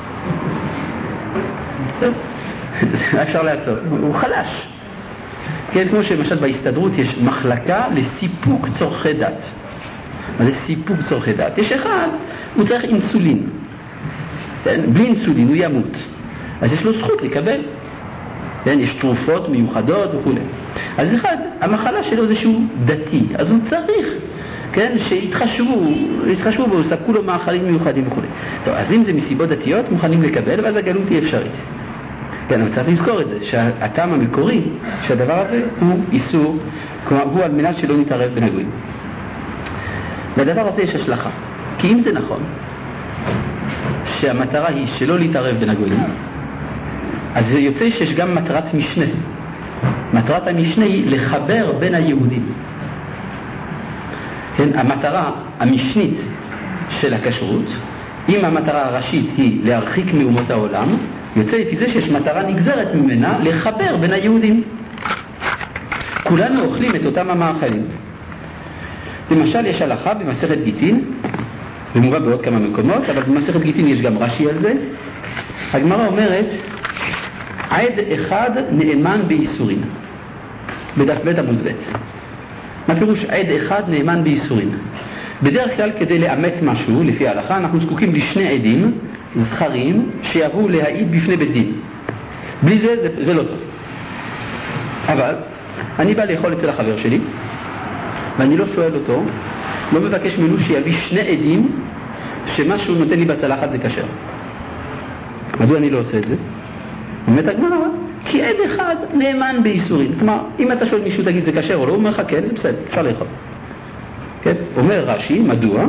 מה אפשר לעשות? הוא חלש. כן, כמו שמשל בהסתדרות יש מחלקה לסיפוק צורכי דת. מה זה סיפוק צורכי דת? יש אחד, הוא צריך אינסולין. כן? בלי אינסולין הוא ימות. אז יש לו זכות לקבל. כן? יש תרופות מיוחדות וכו'. אז אחד, המחלה שלו זה שהוא דתי. אז הוא צריך, כן? שיתחשבו בו, ספקו לו מאכלים מיוחדים וכו'. טוב, אז אם זה מסיבות דתיות, מוכנים לקבל, ואז הגלות היא אפשרית. כן, אבל צריך לזכור את זה, שהטעם המקורי, שהדבר הזה הוא איסור, כלומר הוא על מנת שלא נתערב בין הגויים. לדבר הזה יש השלכה. כי אם זה נכון, שהמטרה היא שלא להתערב בין הגויים, אז זה יוצא שיש גם מטרת משנה. מטרת המשנה היא לחבר בין היהודים. כן, המטרה המשנית של הכשרות, אם המטרה הראשית היא להרחיק מאומות העולם, יוצא לפי זה שיש מטרה נגזרת ממנה לחבר בין היהודים. כולנו אוכלים את אותם המאכלים. למשל יש הלכה במסכת גיטין, ומובא בעוד כמה מקומות, אבל במסכת גיטין יש גם רש"י על זה. הגמרא אומרת עד אחד נאמן באיסורין, בדף ב' עמוד ב'. מה פירוש עד אחד נאמן באיסורין? בדרך כלל כדי לאמת משהו לפי ההלכה אנחנו זקוקים לשני עדים זכרים שיבואו להעיד בפני בית דין. בלי זה לא טוב. אבל אני בא לאכול אצל החבר שלי ואני לא שואל אותו, לא מבקש ממנו שיביא שני עדים שמה שהוא נותן לי בצלחת זה כשר. מדוע אני לא עושה את זה? אומרת הגמרא, כי עד אחד נאמן באיסורין. כלומר, אם אתה שואל מישהו תגיד זה כשר או לא, הוא אומר לך כן, זה בסדר, אפשר לאכול. כן? אומר רש"י, מדוע?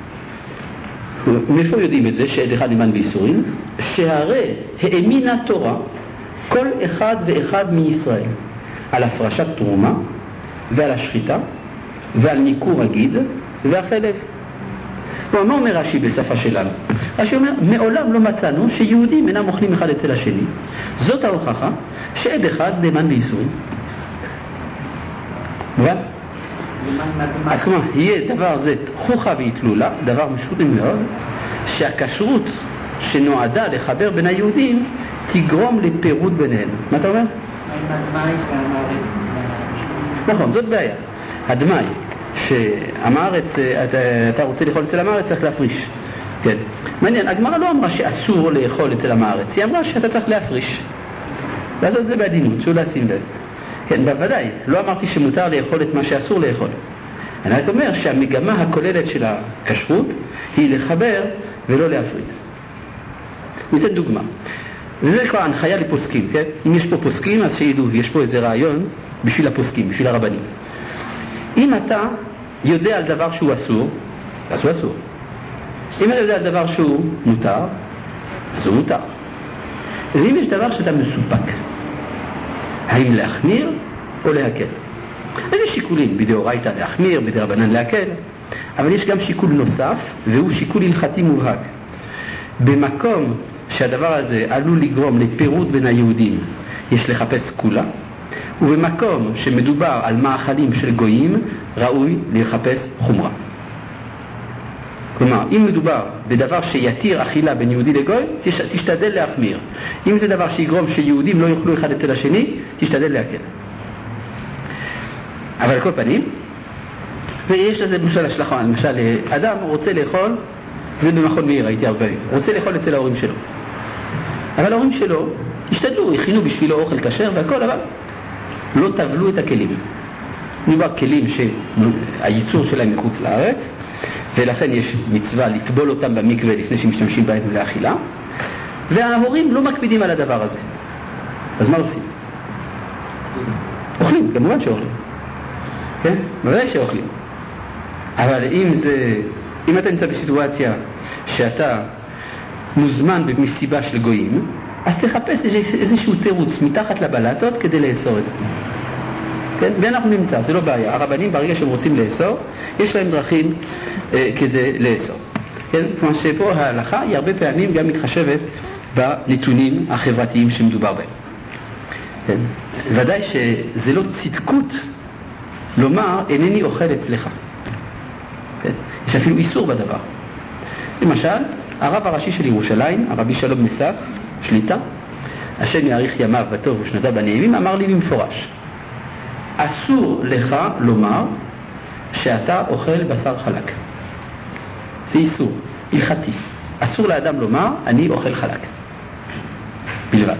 מאיפה יודעים את זה שעד אחד נאמן באיסורין? שהרי האמינה תורה כל אחד ואחד מישראל על הפרשת תרומה ועל השחיטה ועל ניקור הגיד והחלב. מה אומר רש"י בשפה שלנו? רש"י אומר, מעולם לא מצאנו שיהודים אינם אוכלים אחד אצל השני. זאת ההוכחה שעד אחד נאמן באיסורין. מובן? אז כלומר, יהיה דבר זה חוכה והתלולה, דבר משמעותי מאוד, שהכשרות שנועדה לחבר בין היהודים תגרום לפירוד ביניהם. מה אתה אומר? נכון, זאת בעיה. הדמאי, שעם הארץ, אתה רוצה לאכול אצל עם הארץ, צריך להפריש. כן. מעניין, הגמרא לא אמרה שאסור לאכול אצל עם הארץ, היא אמרה שאתה צריך להפריש. לעשות את זה בעדינות, שהוא לשים לב. כן, בוודאי, לא אמרתי שמותר לאכול את מה שאסור לאכול. אני רק אומר שהמגמה הכוללת של הכשרות היא לחבר ולא להפריד. ניתן דוגמה. וזה כבר הנחיה לפוסקים, כן? אם יש פה פוסקים, אז שידעו, יש פה איזה רעיון בשביל הפוסקים, בשביל הרבנים. אם אתה יודע על דבר שהוא אסור, אז הוא אסור. אם אתה יודע על דבר שהוא מותר, אז הוא מותר. ואם יש דבר שאתה מסופק, האם להחמיר או להקל? איזה שיקולים? בדאורייתא להחמיר, בדרבנן להקל. אבל יש גם שיקול נוסף, והוא שיקול הלכתי מובהק. במקום שהדבר הזה עלול לגרום לפירוד בין היהודים, יש לחפש כולה, ובמקום שמדובר על מאכלים של גויים, ראוי לחפש חומרה. כלומר, אם מדובר בדבר שיתיר אכילה בין יהודי לגוי, תשתדל להחמיר. אם זה דבר שיגרום שיהודים לא יאכלו אחד אצל השני, תשתדל להקל. אבל על כל פנים, ויש לזה למשל השלכה, למשל אדם רוצה לאכול, זה במכון מאיר, הייתי הרבה, רוצה לאכול אצל ההורים שלו. אבל ההורים שלו השתדלו, הכינו בשבילו אוכל כשר והכל, אבל לא טבלו את הכלים. מדובר כלים שהייצור שלהם מחוץ לארץ, ולכן יש מצווה לטבול אותם במקווה לפני שמשתמשים בהם לאכילה, וההורים לא מקפידים על הדבר הזה. אז מה עושים? אוכלים, כמובן שאוכלים. כן? בוודאי שאוכלים. אבל אם אתה נמצא בסיטואציה שאתה מוזמן במסיבה של גויים, אז תחפש איזשהו תירוץ מתחת לבלטות כדי לאסור את זה. כן? ואנחנו נמצא, זה לא בעיה. הרבנים ברגע שהם רוצים לאסור, יש להם דרכים כדי לאסור. כן? כמו שפה ההלכה היא הרבה פעמים גם מתחשבת בנתונים החברתיים שמדובר בהם. כן? ודאי שזה לא צדקות לומר אינני אוכל אצלך. כן? יש אפילו איסור בדבר. למשל, הרב הראשי של ירושלים, הרבי שלום מסס, שליטה, השם יאריך ימיו בטוב ושנותיו בנעימים, אמר לי במפורש, אסור לך לומר שאתה אוכל בשר חלק. זה איסור, הלכתי. אסור לאדם לומר אני אוכל חלק. בלבד.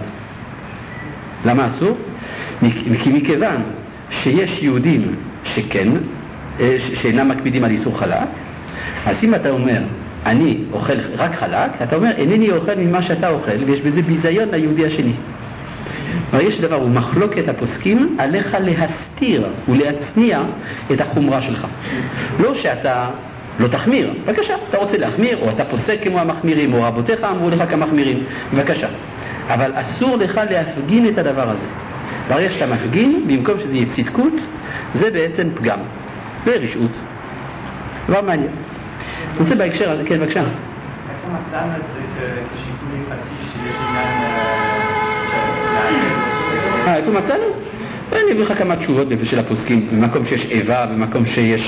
למה אסור? כי מכיוון שיש יהודים שכן, שאינם מקפידים על איסור חלק, אז אם אתה אומר אני אוכל רק חלק, אתה אומר אינני אוכל ממה שאתה אוכל, ויש בזה ביזיון ליהודי השני. אבל יש דבר, הוא מחלוקת הפוסקים, עליך להסתיר ולהצניע את החומרה שלך. לא שאתה לא תחמיר, בבקשה, אתה רוצה להחמיר, או אתה פוסק כמו המחמירים, או רבותיך אמרו לך כמחמירים, בבקשה. אבל אסור לך להפגין את הדבר הזה. ברגע שאתה מפגין, במקום שזה יהיה צדקות, זה בעצם פגם. זה רשעות. דבר מעניין. אני רוצה בהקשר הזה, כן, בבקשה. איפה מצאנו את זה כשיקול הלכתי שיש עניין איפה מצאנו? אני אביא לך כמה תשובות של הפוסקים, במקום שיש איבה, במקום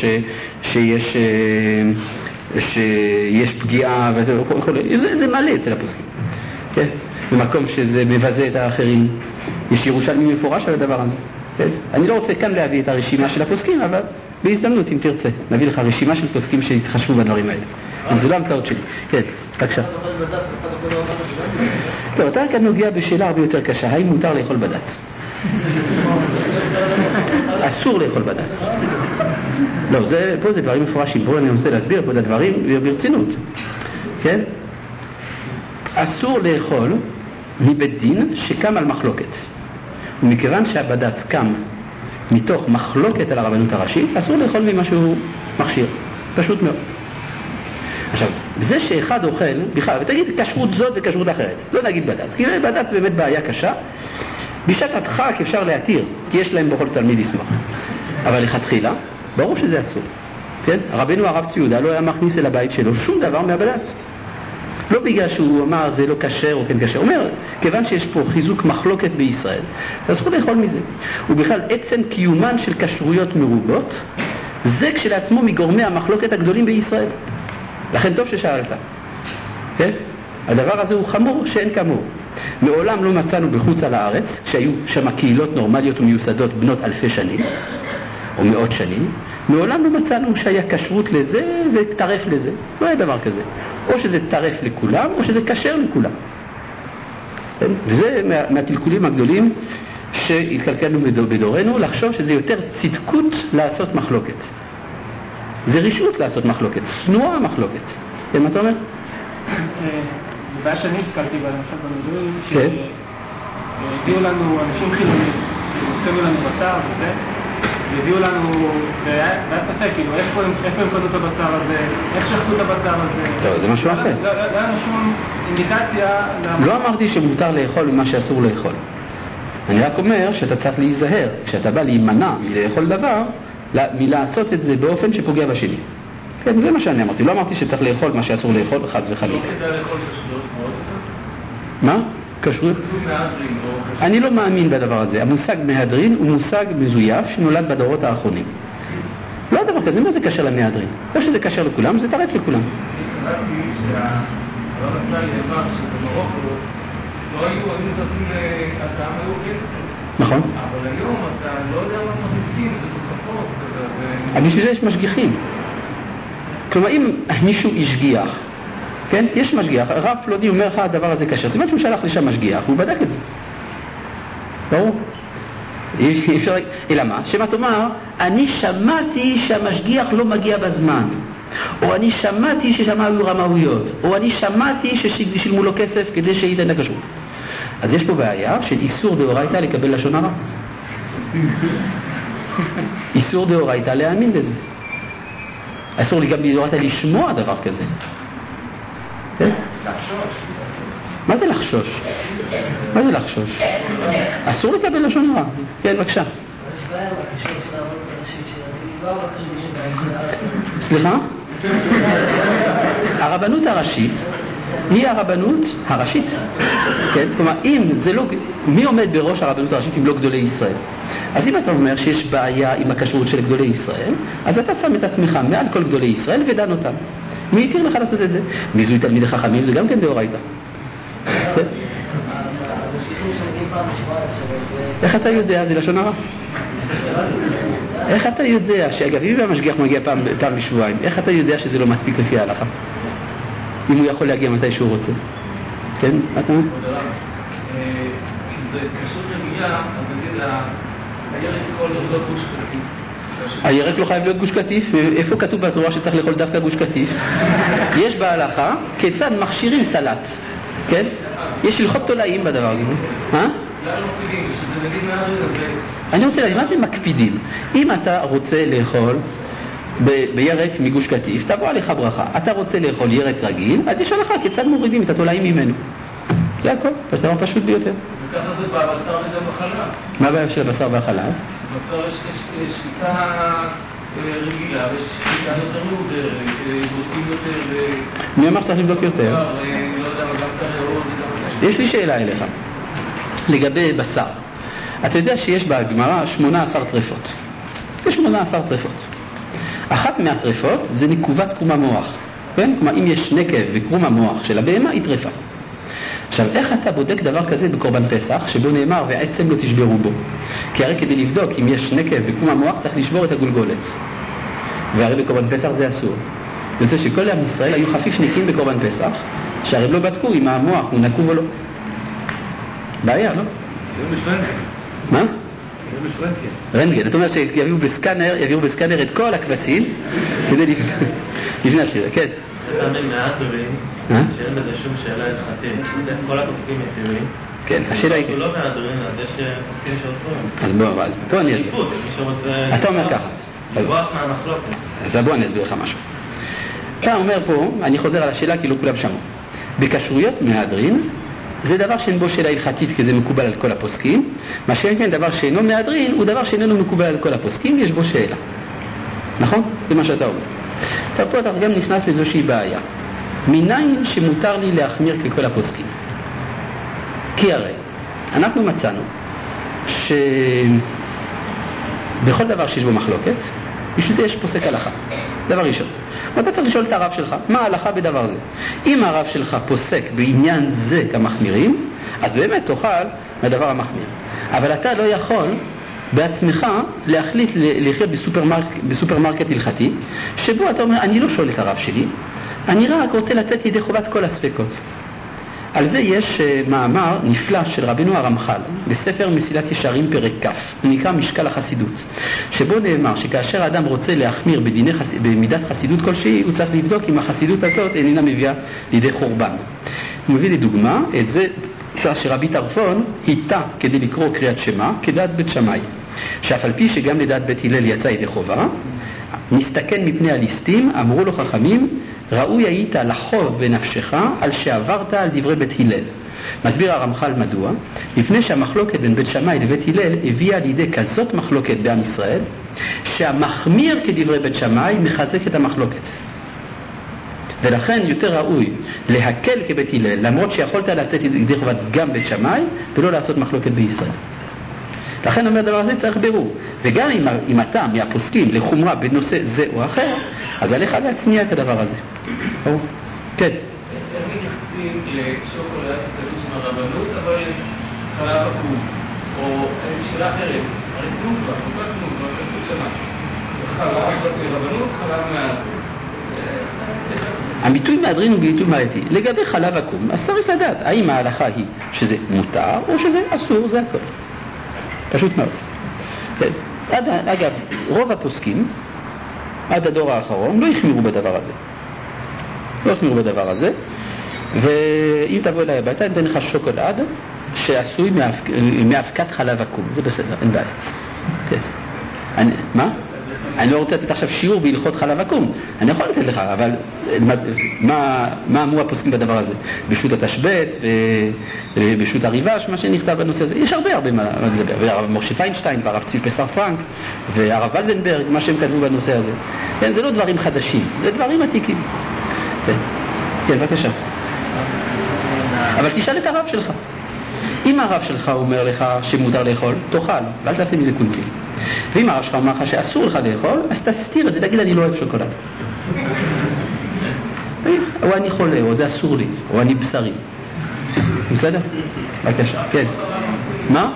שיש פגיעה, זה מלא אצל הפוסקים. כן? במקום שזה מבזה את האחרים, יש ירושלמי מפורש על הדבר הזה. כן? אני לא רוצה כאן להביא את הרשימה של הפוסקים, אבל בהזדמנות, אם תרצה, נביא לך רשימה של פוסקים שהתחשבו בדברים האלה. זה לא המצאות שלי. כן, בבקשה. לא, אתה כאן נוגע בשאלה הרבה יותר קשה. האם מותר לאכול בד"ץ? אסור לאכול בד"ץ. לא, פה זה דברים מפורשים. פה אני רוצה להסביר פה את הדברים ברצינות. כן? אסור לאכול מבית דין שקם על מחלוקת. ומכיוון שהבד"ץ קם מתוך מחלוקת על הרבנות הראשית, אסור לאכול ממה שהוא מכשיר. פשוט מאוד. עכשיו, בזה שאחד אוכל, בכלל, ותגיד כשרות זאת וכשרות אחרת, לא נגיד בד"ץ, כי בד"ץ באמת בעיה קשה, בשעת הדחק אפשר להתיר, כי יש להם בכל תלמיד לשמוח. אבל לכתחילה, ברור שזה אסור. כן? רבנו הרב צבי יהודה לא היה מכניס אל הבית שלו שום דבר מהבד"ץ. לא בגלל שהוא אמר זה לא כשר או כן כשר, הוא אומר, כיוון שיש פה חיזוק מחלוקת בישראל, אסור לאכול מזה. ובכלל, עצם קיומן של כשרויות מרובות, זה כשלעצמו מגורמי המחלוקת הגדולים בישראל. לכן טוב ששאלת. כן? הדבר הזה הוא חמור שאין כמוהו. מעולם לא מצאנו בחוץ על הארץ, שהיו שם קהילות נורמליות ומיוסדות בנות אלפי שנים, או מאות שנים, מעולם לא מצאנו שהיה כשרות לזה וטרף לזה. לא היה דבר כזה. או שזה טרף לכולם, או שזה כשר לכולם. וזה מהקלקולים הגדולים שהתקלקלנו בדורנו, לחשוב שזה יותר צדקות לעשות מחלוקת. זה רשעות לעשות מחלוקת, שנועה מחלוקת. מה אתה אומר? בעיה שאני התקלתי בה, למשל במילואים, שהביאו לנו אנשים חילונים, שהביאו לנו בשר וזה, והביאו לנו, והיה פצע, כאילו, איפה הם קנו את הבשר הזה, איך שחטו את הבשר הזה. לא, זה משהו אחר. לא היה לנו שום אינדיקציה. לא אמרתי שמותר לאכול מה שאסור לאכול. אני רק אומר שאתה צריך להיזהר, כשאתה בא להימנע מלאכול דבר, מלעשות את זה באופן שפוגע בשני. כן, זה מה שאני אמרתי. לא אמרתי שצריך לאכול מה שאסור לאכול, חס וחלילה. לא כדאי לאכול כשרויות מאוד יותר? מה? כשרויות? אני לא מאמין בדבר הזה. המושג מהדרין הוא מושג מזויף שנולד בדורות האחרונים. לא דבר כזה, מה זה קשר למהדרין? לא שזה קשר לכולם, זה טרף לכולם. קראתי שהרב הצאי אמר שבמרוקו לא היו נתפסים להטעם היהודית. נכון. אבל היום אתה לא יודע מה מכניסים, זה תוספות. בשביל זה יש משגיחים. כלומר, אם מישהו השגיח, כן? יש משגיח, הרב פלוני אומר לך הדבר הזה קשה, סימן שהוא שלח לשם משגיח, הוא בדק את זה. ברור? אלא מה? שמה תאמר, אני שמעתי שהמשגיח לא מגיע בזמן, או אני שמעתי ששם היו רמאויות, או אני שמעתי ששילמו לו כסף כדי שייתן הכשרות. אז יש פה בעיה של איסור דאורייתא לקבל לשון הרע. איסור דאורייתא להאמין לזה. אסור לי גם דאורייתא לשמוע דבר כזה. לחשוש. מה זה לחשוש? מה זה לחשוש? אסור לקבל לשון הרע. כן, בבקשה. סליחה? הרבנות הראשית היא הרבנות הראשית. כן? כלומר, אם זה לא... מי עומד בראש הרבנות הראשית אם לא גדולי ישראל? אז אם אתה אומר שיש בעיה עם הכשרות של גדולי ישראל, אז אתה שם את עצמך מעל כל גדולי ישראל ודן אותם. מי יתיר לך לעשות את זה? ביזוי תלמידי חכמים זה גם כן דאורייתא. איך אתה יודע? זה לשון הרע. איך אתה יודע שאגב, אם המשגיח מגיע פעם בשבועיים, איך אתה יודע שזה לא מספיק לפי ההלכה? אם הוא יכול להגיע מתי שהוא רוצה. כן? אתה אומר? כשזה קשור רמייה, אז נגיד, הירק כל לא גוש קטיף. הירק לא חייב להיות גוש קטיף. איפה כתוב בתורה שצריך לאכול דווקא גוש קטיף? יש בהלכה כיצד מכשירים סלט. כן? יש הלכות תולעים בדבר הזה. מה? אני רוצה להגיד, מה זה מקפידים? אם אתה רוצה לאכול בירק מגוש קטיף, תבוא עליך ברכה. אתה רוצה לאכול ירק רגיל, אז יש הלכה כיצד מורידים את התולעים ממנו. זה הכל, זה דבר פשוט ביותר. וככה זה בבשר וגם בחלב. מה הבעיה של הבשר והחלב? בבשר יש שיטה רגילה, ויש שיטה יותר מעודרת, בודקים יותר... מי אמר שצריך לבדוק יותר? לא יודע, גם תראות, יש לי שאלה אליך. לגבי בשר. אתה יודע שיש בגמרא 18 טרפות. יש 18 טרפות. אחת מהטרפות זה נקובת קרום המוח. כן? כלומר, אם יש נקב וקרום המוח של הבהמה, היא טרפה. עכשיו, איך אתה בודק דבר כזה בקורבן פסח, שבו נאמר ועצם לא תשברו בו? כי הרי כדי לבדוק אם יש נקב וקרום המוח, צריך לשבור את הגולגולת. והרי בקורבן פסח זה אסור. זה עושה שכל עם ישראל היו חפיפניקים בקורבן פסח, שהרי לא בדקו אם המוח הוא נקוב או לא. בעיה, לא? מה? רנטגן. זאת אומרת שיביאו בסקנר את כל הכבשים כדי לפני השאלה. כן. זה פעמים מהדרים, שאין בזה שום שאלה הלכתית. כל הפוסקים יתירים. כן, השאלה היא... הוא לא מהדרים, אז יש פוסקים שעושים. אז בוא אני אסביר. אתה אומר ככה. לברוח מהמחלוקת. אז בוא אני אסביר לך משהו. אתה אומר פה, אני חוזר על השאלה כי לא כולם שמעו. בכשרויות מהדרין, זה דבר שאין בו שאלה הלכתית כי זה מקובל על כל הפוסקים. מה שאין כן דבר שאינו מהדרין הוא דבר שאיננו מקובל על כל הפוסקים ויש בו שאלה. נכון? זה מה שאתה אומר. עכשיו פה אתה גם נכנס לאיזושהי בעיה. מניין שמותר לי להחמיר ככל הפוסקים. כי הרי אנחנו מצאנו שבכל דבר שיש בו מחלוקת, בשביל זה יש פוסק הלכה. דבר ראשון. אתה צריך לשאול את הרב שלך, מה ההלכה בדבר זה? אם הרב שלך פוסק בעניין זה כמחמירים, אז באמת תאכל מהדבר המחמיר. אבל אתה לא יכול בעצמך להחליט לחיות בסופרמרקט הלכתי, שבו אתה אומר, אני לא שואל את הרב שלי, אני רק רוצה לצאת ידי חובת כל הספקות. על זה יש מאמר נפלא של רבינו הרמח"ל בספר מסילת ישרים פרק כ', הוא נקרא משקל החסידות, שבו נאמר שכאשר האדם רוצה להחמיר במידת חסידות כלשהי, הוא צריך לבדוק אם החסידות הזאת איננה מביאה לידי חורבן. הוא מביא לדוגמה את זה שרבי טרפון היטה כדי לקרוא קריאת שמע כדעת בית שמאי, שאף על פי שגם לדעת בית הלל יצא ידי חובה, נסתכן מפני הליסטים, אמרו לו חכמים, ראוי היית לחוב בנפשך על שעברת על דברי בית הלל. מסביר הרמח"ל מדוע, לפני שהמחלוקת בין בית שמאי לבית הלל הביאה לידי כזאת מחלוקת בעם ישראל, שהמחמיר כדברי בית שמאי מחזק את המחלוקת. ולכן יותר ראוי להקל כבית הלל, למרות שיכולת לצאת ידי חובת גם בית שמאי, ולא לעשות מחלוקת בישראל. לכן אומר דבר הזה צריך בירור, וגם אם אתה מהפוסקים לחומרה בנושא זה או אחר, אז עליך להצניע את הדבר הזה. כן. איך מתייחסים לשוקולד קדוש מהרבנות, אבל חלב עקום, או שאלה אחרת, הרי תנובה, חוקה תנובה, כתוב שמה, חלב רבנות, חלב מהעקום. הביטוי מהדרין הוא ביטוי מעייתי. לגבי חלב עקום, אז צריך לדעת האם ההלכה היא שזה מותר או שזה אסור, זה הכל. פשוט מאוד. אגב, רוב הפוסקים עד הדור האחרון לא החמירו בדבר הזה. ואם תבוא אליי הביתה, אני אתן לך שוקולד שעשוי מאבקת חלב עקום. זה בסדר, אין בעיה. מה? אני לא רוצה לתת עכשיו שיעור בהלכות חלב עקום, אני יכול לתת לך, אבל מה אמרו הפוסקים בדבר הזה? בשו"ת התשבץ ובשו"ת הריבש, מה שנכתב בנושא הזה, יש הרבה מה לדבר, והרב משה פיינשטיין והרב צבי פסר פרנק והרב ולדנברג, מה שהם כתבו בנושא הזה, כן, זה לא דברים חדשים, זה דברים עתיקים. כן, בבקשה. אבל תשאל את הרב שלך. אם הרב שלך אומר לך שמותר לאכול, תאכל, ואל תעשה מזה קונצים. ואם הרב שלך אומר לך שאסור לך לאכול, אז תסתיר את זה, תגיד אני לא אוהב שוקולד. או אני חולה, או זה אסור לי, או אני בשרי. בסדר? בבקשה, כן. מה?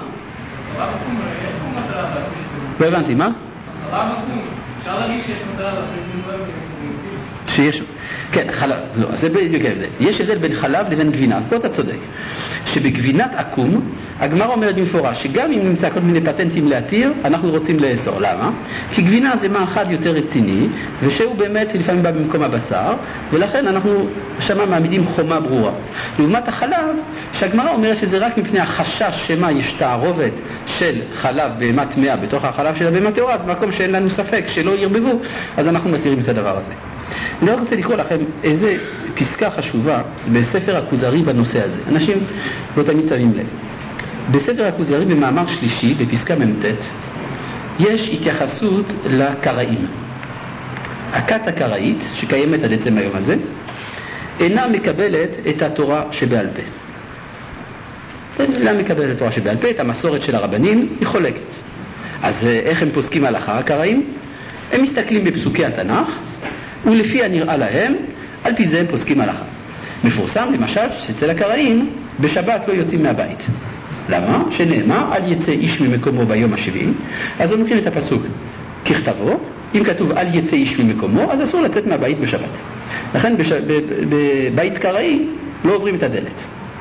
לא הבנתי, מה? אפשר להגיד שיש מטרה להחליט שיש, כן, חלב, לא, זה בדיוק ההבדל. יש הבדל בין חלב לבין גבינה. פה אתה צודק. שבגבינת עקום, הגמרא אומרת במפורש שגם אם נמצא כל מיני פטנטים להתיר, אנחנו רוצים לאסור. למה? כי גבינה זה מאכל יותר רציני, ושהוא באמת לפעמים בא במקום הבשר, ולכן אנחנו שמה מעמידים חומה ברורה. לעומת החלב, שהגמרא אומרת שזה רק מפני החשש שמה יש תערובת של חלב בהמה טמאה בתוך החלב של הבהמה טהורה, אז במקום שאין לנו ספק שלא ירבבו, אז אנחנו מתירים את הדבר הזה. אני רק רוצה לקרוא לכם איזה פסקה חשובה בספר הכוזרי בנושא הזה. אנשים לא תמיד שמים לב. בספר הכוזרי במאמר שלישי, בפסקה מ"ט, יש התייחסות לקראים. הכת הקראית, שקיימת עד עצם היום הזה, אינה מקבלת את התורה שבעל פה. אינה מקבלת את התורה שבעל פה, את המסורת של הרבנים, היא חולקת. אז איך הם פוסקים הלכה, הקראים? הם מסתכלים בפסוקי התנ"ך, ולפי הנראה להם, על פי זה הם פוסקים הלכה. מפורסם למשל שאצל הקראים בשבת לא יוצאים מהבית. למה? שנאמר על יצא איש ממקומו ביום השביעי, אז הם לוקחים את הפסוק ככתבו, אם כתוב על יצא איש ממקומו, אז אסור לצאת מהבית בשבת. לכן בבית קראי לא עוברים את הדלת.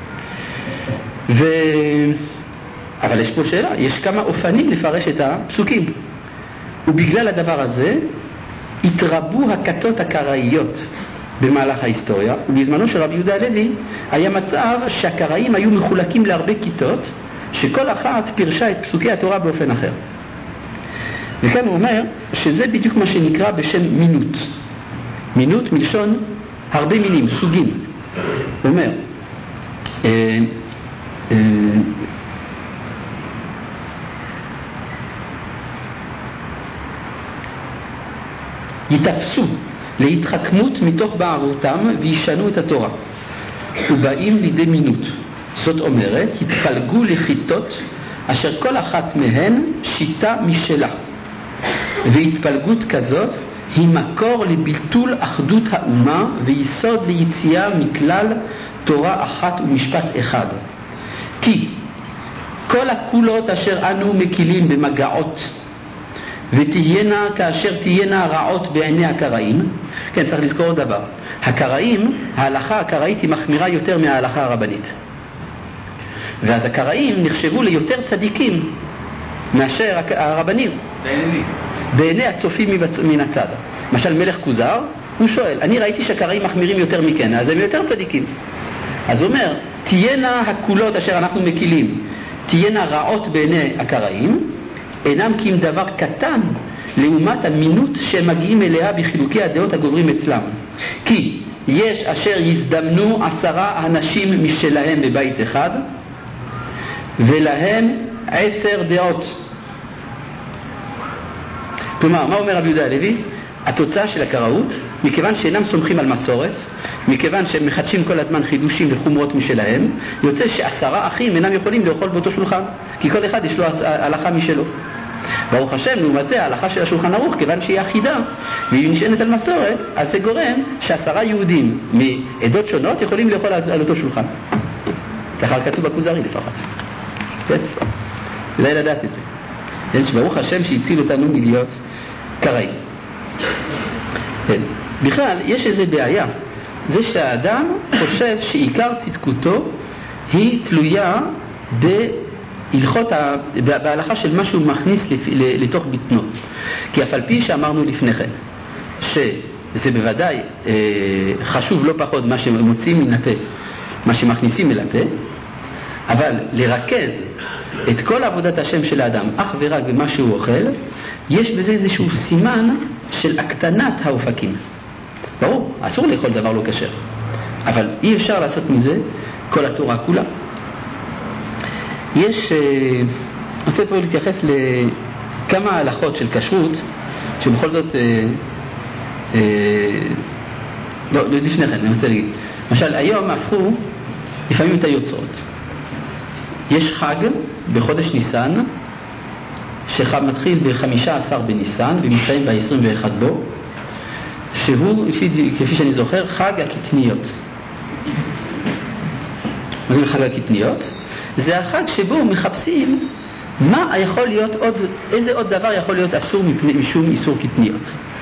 אבל יש פה שאלה, יש כמה אופנים לפרש את הפסוקים. ובגלל הדבר הזה התרבו הכתות הקראיות במהלך ההיסטוריה, ובזמנו של רבי יהודה הלוי היה מצב שהקראים היו מחולקים להרבה כיתות, שכל אחת פירשה את פסוקי התורה באופן אחר. וכאן הוא אומר שזה בדיוק מה שנקרא בשם מינות. מינות מלשון הרבה מינים, סוגים. הוא אומר יתפסו להתחכמות מתוך בערותם וישנו את התורה ובאים לידי מינות. זאת אומרת, התפלגו לכיתות אשר כל אחת מהן שיטה משלה, והתפלגות כזאת היא מקור לביטול אחדות האומה ויסוד ליציאה מכלל תורה אחת ומשפט אחד. כי כל הכולות אשר אנו מקילים במגעות ותהיינה כאשר תהיינה רעות בעיני הקראים. כן, צריך לזכור עוד דבר, הקראים, ההלכה הקראית היא מחמירה יותר מההלכה הרבנית, ואז הקראים נחשבו ליותר צדיקים מאשר הרבנים בעיני הצופים מן הצד. למשל מלך כוזר, הוא שואל, אני ראיתי שהקראים מחמירים יותר מכן, אז הם יותר צדיקים. אז הוא אומר, תהיינה הכולות אשר אנחנו מקילים תהיינה רעות בעיני הקראים, אינם כי אם דבר קטן לעומת המינות שהם מגיעים אליה בחילוקי הדעות הגוברים אצלם. כי יש אשר יזדמנו 10 אנשים משלהם בבית אחד ולהם 10 דעות. כלומר, מה אומר רבי יהודה הלוי? התוצאה של הקראות, מכיוון שאינם סומכים על מסורת, מכיוון שהם מחדשים כל הזמן חידושים וחומרות משלהם, יוצא ש10 אחים אינם יכולים לאכול באותו שולחן, כי כל אחד יש לו הלכה משלו. ברוך השם, לעומת זה, ההלכה של השולחן ערוך, כיוון שהיא אחידה והיא נשענת על מסורת, אז זה גורם ש10 יהודים מעדות שונות יכולים לאכול על אותו שולחן. ככה כתוב בכוזרי לפחות. כן? כדאי לדעת את זה. כן, שברוך השם שהציל אותנו מלהיות קראים. כן. בכלל, יש איזה בעיה. זה שהאדם חושב שעיקר צדקותו היא תלויה בהלכה של מה שהוא מכניס לתוך בטנו. כי אף על פי שאמרנו לפני כן שזה בוודאי חשוב לא פחות מה שמוצאים מן הפה, מה שמכניסים אל הפה, אבל לרכז את כל עבודת השם של האדם אך ורק במה שהוא אוכל, יש בזה איזשהו סימן של הקטנת האופקים. ברור, אסור לאכול דבר לא כשר, אבל אי אפשר לעשות מזה כל התורה כולה. יש, אני רוצה פה להתייחס לכמה הלכות של כשרות שבכל זאת לא לפני כן, אני רוצה להגיד. למשל, היום הפכו לפעמים את היוצרות. יש חג בחודש ניסן שמתחיל ב-15 בניסן ומסתיים ב-21 בו, שהוא, כפי שאני זוכר, חג הקטניות. מה זה חג הקטניות? זה החג שבו מחפשים מה יכול להיות עוד, איזה עוד דבר יכול להיות אסור משום איסור קטניות.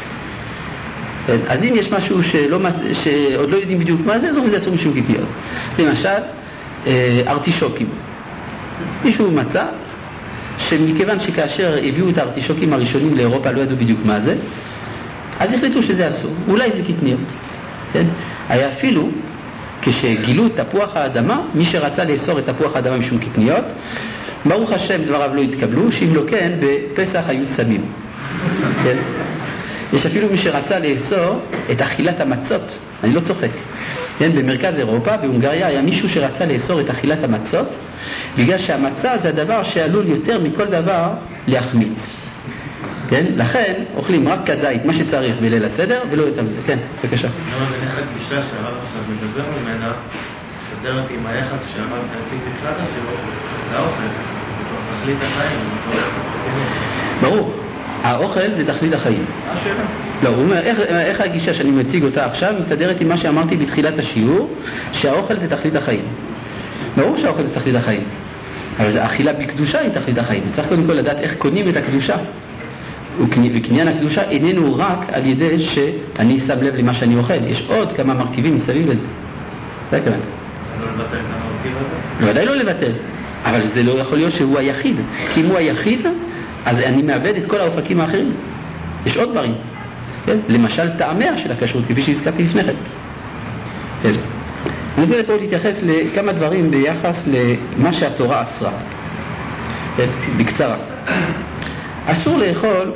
אז אם יש משהו שעוד לא יודעים בדיוק מה זה, אז זה אסור משום קטניות. למשל, ארטישוקים. מישהו מצא שמכיוון שכאשר הביאו את הארטישוקים הראשונים לאירופה לא ידעו בדיוק מה זה, אז החליטו שזה אסור, אולי זה קטניות. כן? היה אפילו כשגילו תפוח האדמה, מי שרצה לאסור את תפוח האדמה משום קטניות, ברוך השם דבריו לא התקבלו, שאם לא כן בפסח היו צמים. כן? יש אפילו מי שרצה לאסור את אכילת המצות, אני לא צוחק. כן? במרכז אירופה, בהונגריה, היה מישהו שרצה לאסור את אכילת המצות, בגלל שהמצה זה הדבר שעלול יותר מכל דבר להחמיץ. כן? לכן אוכלים רק כזית, מה שצריך בליל הסדר, ולא יותר מזה. כן, בבקשה. למה זה נחלק גישה שהרב עכשיו מדבר ממנה, שדרת עם היחס שהרב תעתיק בתחילת השיעור, זה האוכל, זה תכלית החיים. ברור, האוכל זה תכלית החיים. לא, הוא אומר, איך הגישה שאני מציג אותה עכשיו מסתדרת עם מה שאמרתי בתחילת השיעור, שהאוכל זה תכלית החיים. ברור שהאוכל זה תכלית החיים, אבל האכילה בקדושה היא תכלית החיים. צריך קודם כל לדעת איך קונים את הקדושה. וקניין הקדושה איננו רק על ידי שאני שם לב למה שאני אוכל, יש עוד כמה מרכיבים מסביב לזה. זה הכוונה. לא לבטל את המרכיב הזה? בוודאי לא לבטל, אבל זה לא יכול להיות שהוא היחיד, כי אם הוא היחיד אז אני מאבד את כל האופקים האחרים. יש עוד דברים, כן? למשל טעמיה של הכשרות, כפי שהזכרתי לפני כן. כן. אני רוצה פה להתייחס לכמה דברים ביחס למה שהתורה אסרה. כן? בקצרה. אסור לאכול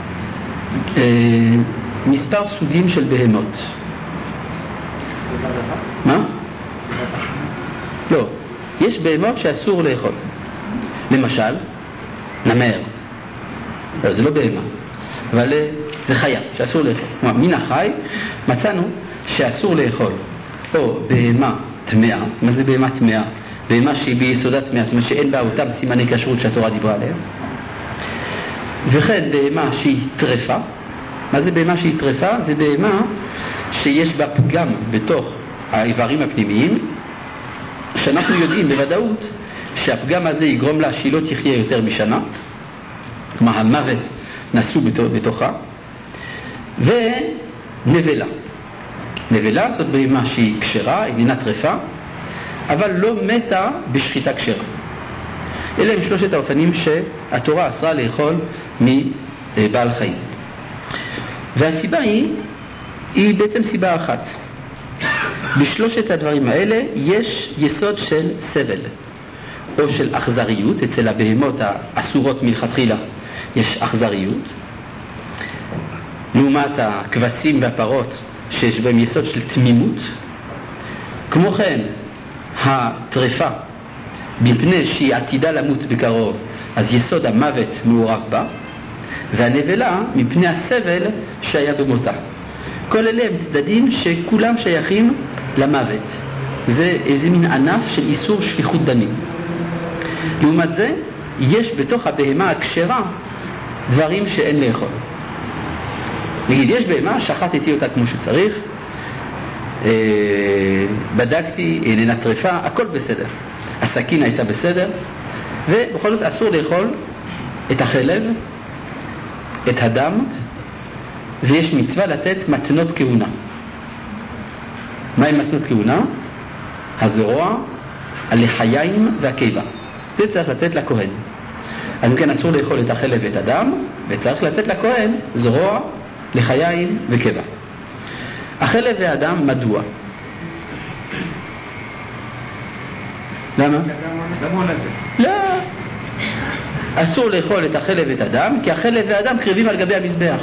מספר סוגים של בהמות. מה? לא. יש בהמות שאסור לאכול. למשל, נמר. לא, זה לא בהמה. אבל זה חיה שאסור לאכול. כלומר, מן החי מצאנו שאסור לאכול או בהמה טמאה. מה זה בהמה טמאה? בהמה שהיא ביסודה טמאה, זאת אומרת שאין בה אותם סימני כשרות שהתורה דיברה עליהם. וכן בהמה שהיא טרפה. מה זה בהמה שהיא טרפה? זה בהמה שיש בה פגם בתוך האיברים הפנימיים, שאנחנו יודעים בוודאות שהפגם הזה יגרום לה שהיא לא תחיה יותר משנה, כלומר המוות נסו בתוכה, ונבלה. נבלה זאת בהמה שהיא כשרה, היא אינה טרפה, אבל לא מתה בשחיטה כשרה. אלה הם שלושת האופנים שהתורה אסרה לאכול מבעל חיים. והסיבה היא בעצם סיבה אחת. בשלושת הדברים האלה יש יסוד של סבל או של אכזריות. אצל הבהמות האסורות מלכתחילה יש אכזריות, לעומת הכבשים והפרות שיש בהם יסוד של תמימות. כמו כן הטרפה, מפני שהיא עתידה למות בקרוב, אז יסוד המוות מעורב בה, והנבלה מפני הסבל שהיה במותה. כל אלה הם צדדים שכולם שייכים למוות. זה איזה מין ענף של איסור שפיכות דמים. לעומת זה יש בתוך הבהמה הכשרה דברים שאין לאכול. נגיד יש בהמה, שחטתי אותה כמו שצריך, בדקתי, איננה טרפה, הכל בסדר, הסכין הייתה בסדר, ובכל זאת אסור לאכול את החלב, את הדם, ויש מצווה לתת מתנות כהונה. מה עם מתנות כהונה? הזרוע, הלחיים והקיבה. זה צריך לתת לכהן. אז כן אסור לאכול את החלב ואת הדם, וצריך לתת לכהן זרוע, לחיים וקיבה. החלב והדם מדוע? למה? לא. אסור לאכול את החלב ואת הדם, כי החלב והדם קרבים על גבי המזבח.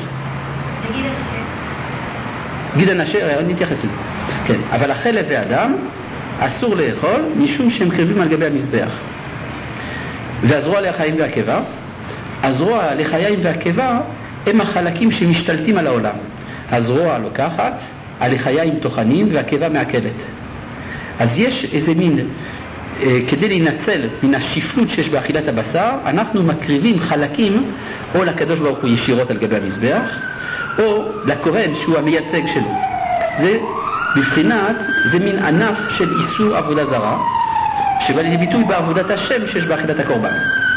גיד הנשה, אני נתייחס לזה. כן, אבל החלב והדם אסור לאכול משום שהם קרבים על גבי המזבח. והזרוע לחיים והקיבה, הזרוע לחיים והקיבה הם החלקים שמשתלטים על העולם. הזרוע לוקחת, הלחיים טוחנים והקיבה מעכלת. אז יש איזה מין, כדי להינצל מן השפלות שיש באכילת הבשר, אנחנו מקריבים חלקים או לקדוש ברוך הוא ישירות על גבי המזבח, או לכהן שהוא המייצג שלו. זה בבחינת, זה מין ענף של איסור עבודה זרה, שבא לידי ביטוי בעבודת השם שיש באכילת הקורבן.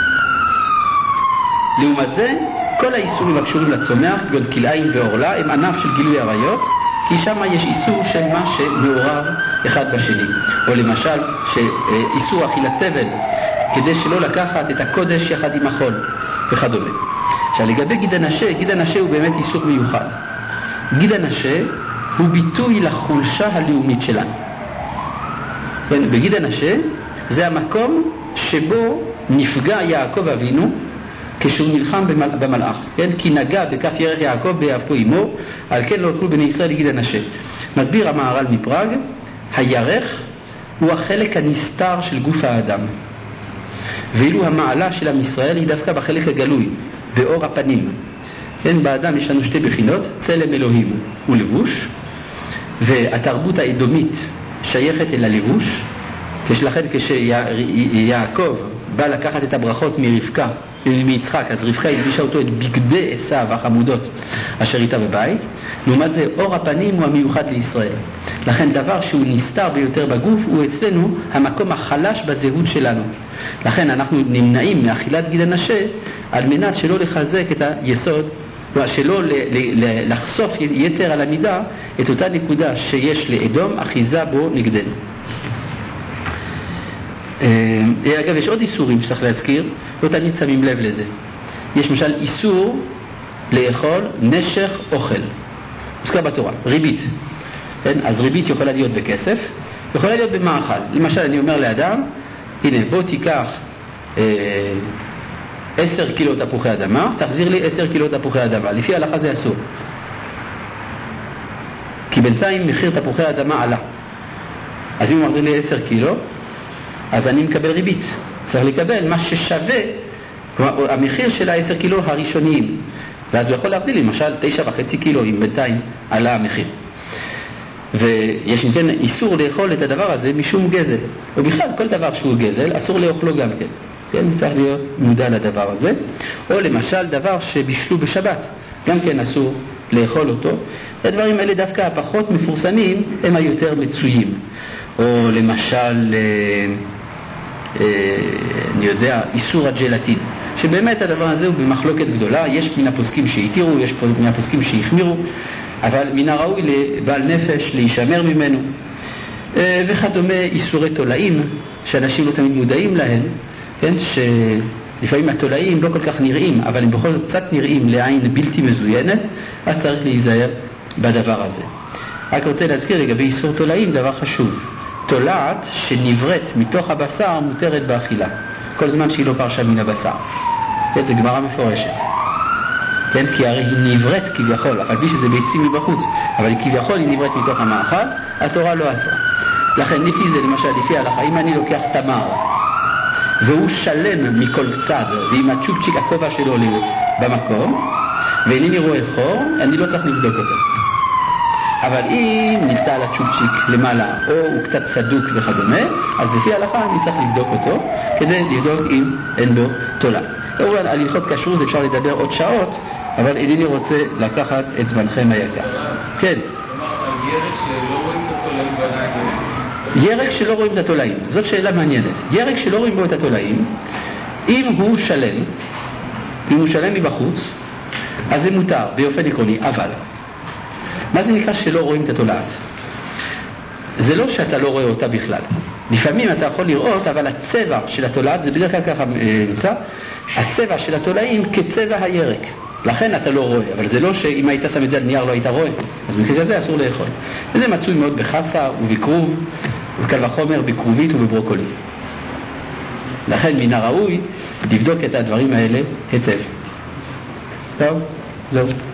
לעומת זה, כל האיסורים הקשורים לצומח, כגון כלאיים ועורלה, הם ענף של גילוי עריות, כי שם יש איסור של מה שמעורב אחד בשני. או למשל, איסור אכילת תבל, כדי שלא לקחת את הקודש יחד עם החול, וכדומה. עכשיו, לגבי גיד הנשה, גיד הנשה הוא באמת איסור מיוחד. גיד הנשה הוא ביטוי לחולשה הלאומית שלנו. בגיד הנשה זה המקום שבו נפגע יעקב אבינו כשהוא נלחם במלאך, כן? כי נגע בכף ירך יעקב באפו אמו, על כן לא אוכלו בני ישראל גיד הנשה. מסביר המהר"ל מפראג, הירך הוא החלק הנסתר של גוף האדם, ואילו המעלה של עם ישראל היא דווקא בחלק הגלוי, באור הפנים. כן? באדם יש לנו שתי בחינות, צלם אלוהים ולבוש, והתרבות האדומית שייכת אל הלבוש, לכן כשיעקב בא לקחת את הברכות מרבקה, מיצחק, אז רבקה הלבישה אותו את בגדי עשיו החמודות אשר איתה בבית. לעומת זה אור הפנים הוא המיוחד לישראל, לכן דבר שהוא נסתר ביותר בגוף הוא אצלנו המקום החלש בזהות שלנו. לכן אנחנו נמנעים מאכילת גיד הנשה על מנת שלא לחזק את היסוד, שלא לחשוף יתר על המידה את אותה נקודה שיש לאדום אחיזה בו נגדנו. אגב, יש עוד איסורים שצריך להזכיר, לא תמיד שמים לב לזה. יש למשל איסור לאכול נשך אוכל, מוזכר בתורה, ריבית. כן? אז ריבית יכולה להיות בכסף, יכולה להיות במאכל. למשל אני אומר לאדם, הנה בוא תיקח 10 קילו תפוחי אדמה, תחזיר לי 10 קילו תפוחי אדמה. לפי ההלכה זה אסור, כי בינתיים מחיר תפוחי אדמה עלה. אז אם הוא מחזיר לי 10 קילו, אז אני מקבל ריבית. צריך לקבל מה ששווה, כלומר, המחיר של 10 קילו הראשוניים, ואז הוא יכול להחזיר לי למשל 9.5 קילו אם בינתיים עלה המחיר. ויש כן איסור לאכול את הדבר הזה משום גזל, ובכלל כל דבר שהוא גזל אסור לאכולו גם כן. כן, צריך להיות מודע לדבר הזה. או למשל דבר שבישלו בשבת, גם כן אסור לאכול אותו. הדברים האלה דווקא הפחות מפורסמים הם היותר מצויים. או למשל אני יודע, איסור הג'לטין, שבאמת הדבר הזה הוא במחלוקת גדולה. יש מן הפוסקים שהתירו, יש מן הפוסקים שהחמירו, אבל מן הראוי לבעל נפש להישמר ממנו, וכדומה. איסורי תולעים שאנשים לא תמיד מודעים להם, כן? שלפעמים התולעים לא כל כך נראים, אבל הם בכל זאת קצת נראים לעין בלתי מזוינת, אז צריך להיזהר בדבר הזה. רק רוצה להזכיר לגבי איסור תולעים דבר חשוב: תולעת שנבראת מתוך הבשר מותרת באכילה, כל זמן שהיא לא פרשה מן הבשר. כן, זה גמרא מפורשת. כן, כי הרי היא נבראת כביכול, אף על פי שזה ביצים מבחוץ, אבל כביכול היא נבראת מתוך המאכל, התורה לא אסרה. לכן לפי זה, למשל, לפי ההלכה, אם אני לוקח תמר והוא שלם מכל צד, ועם הצ'ופצ'יק הכובע שלו במקום, ואינני רואה חור, אני לא צריך לבדוק אותו. אבל אם נקטע על הצ'ופצ'יק למעלה, או הוא קצת צדוק וכדומה, אז לפי ההלכה אני צריך לבדוק אותו, כדי לבדוק אם אין בו תולה. כמובן, על הלכות כשרות אפשר לדבר עוד שעות, אבל אינני רוצה לקחת את זמנכם היקר. כן. ירק שלא רואים את התולעים, זאת שאלה מעניינת. ירק שלא רואים בו את התולעים, אם הוא שלם מבחוץ, אז זה מותר באופן עקרוני. אבל מה זה נקרא שלא רואים את התולעת? זה לא שאתה לא רואה אותה בכלל. לפעמים אתה יכול לראות, אבל הצבע של התולעת, זה בדרך כלל ככה נמצא, הצבע של התולעים כצבע הירק. לכן אתה לא רואה, אבל זה לא שאם היית שם את זה על נייר לא היית רואה. אז במקרה הזה אסור לאכול. וזה מצוי מאוד בחסה ובקרוב, וקל וחומר בקרובית ובברוקולי. לכן מן הראוי לבדוק את הדברים האלה היטב. טוב, זהו.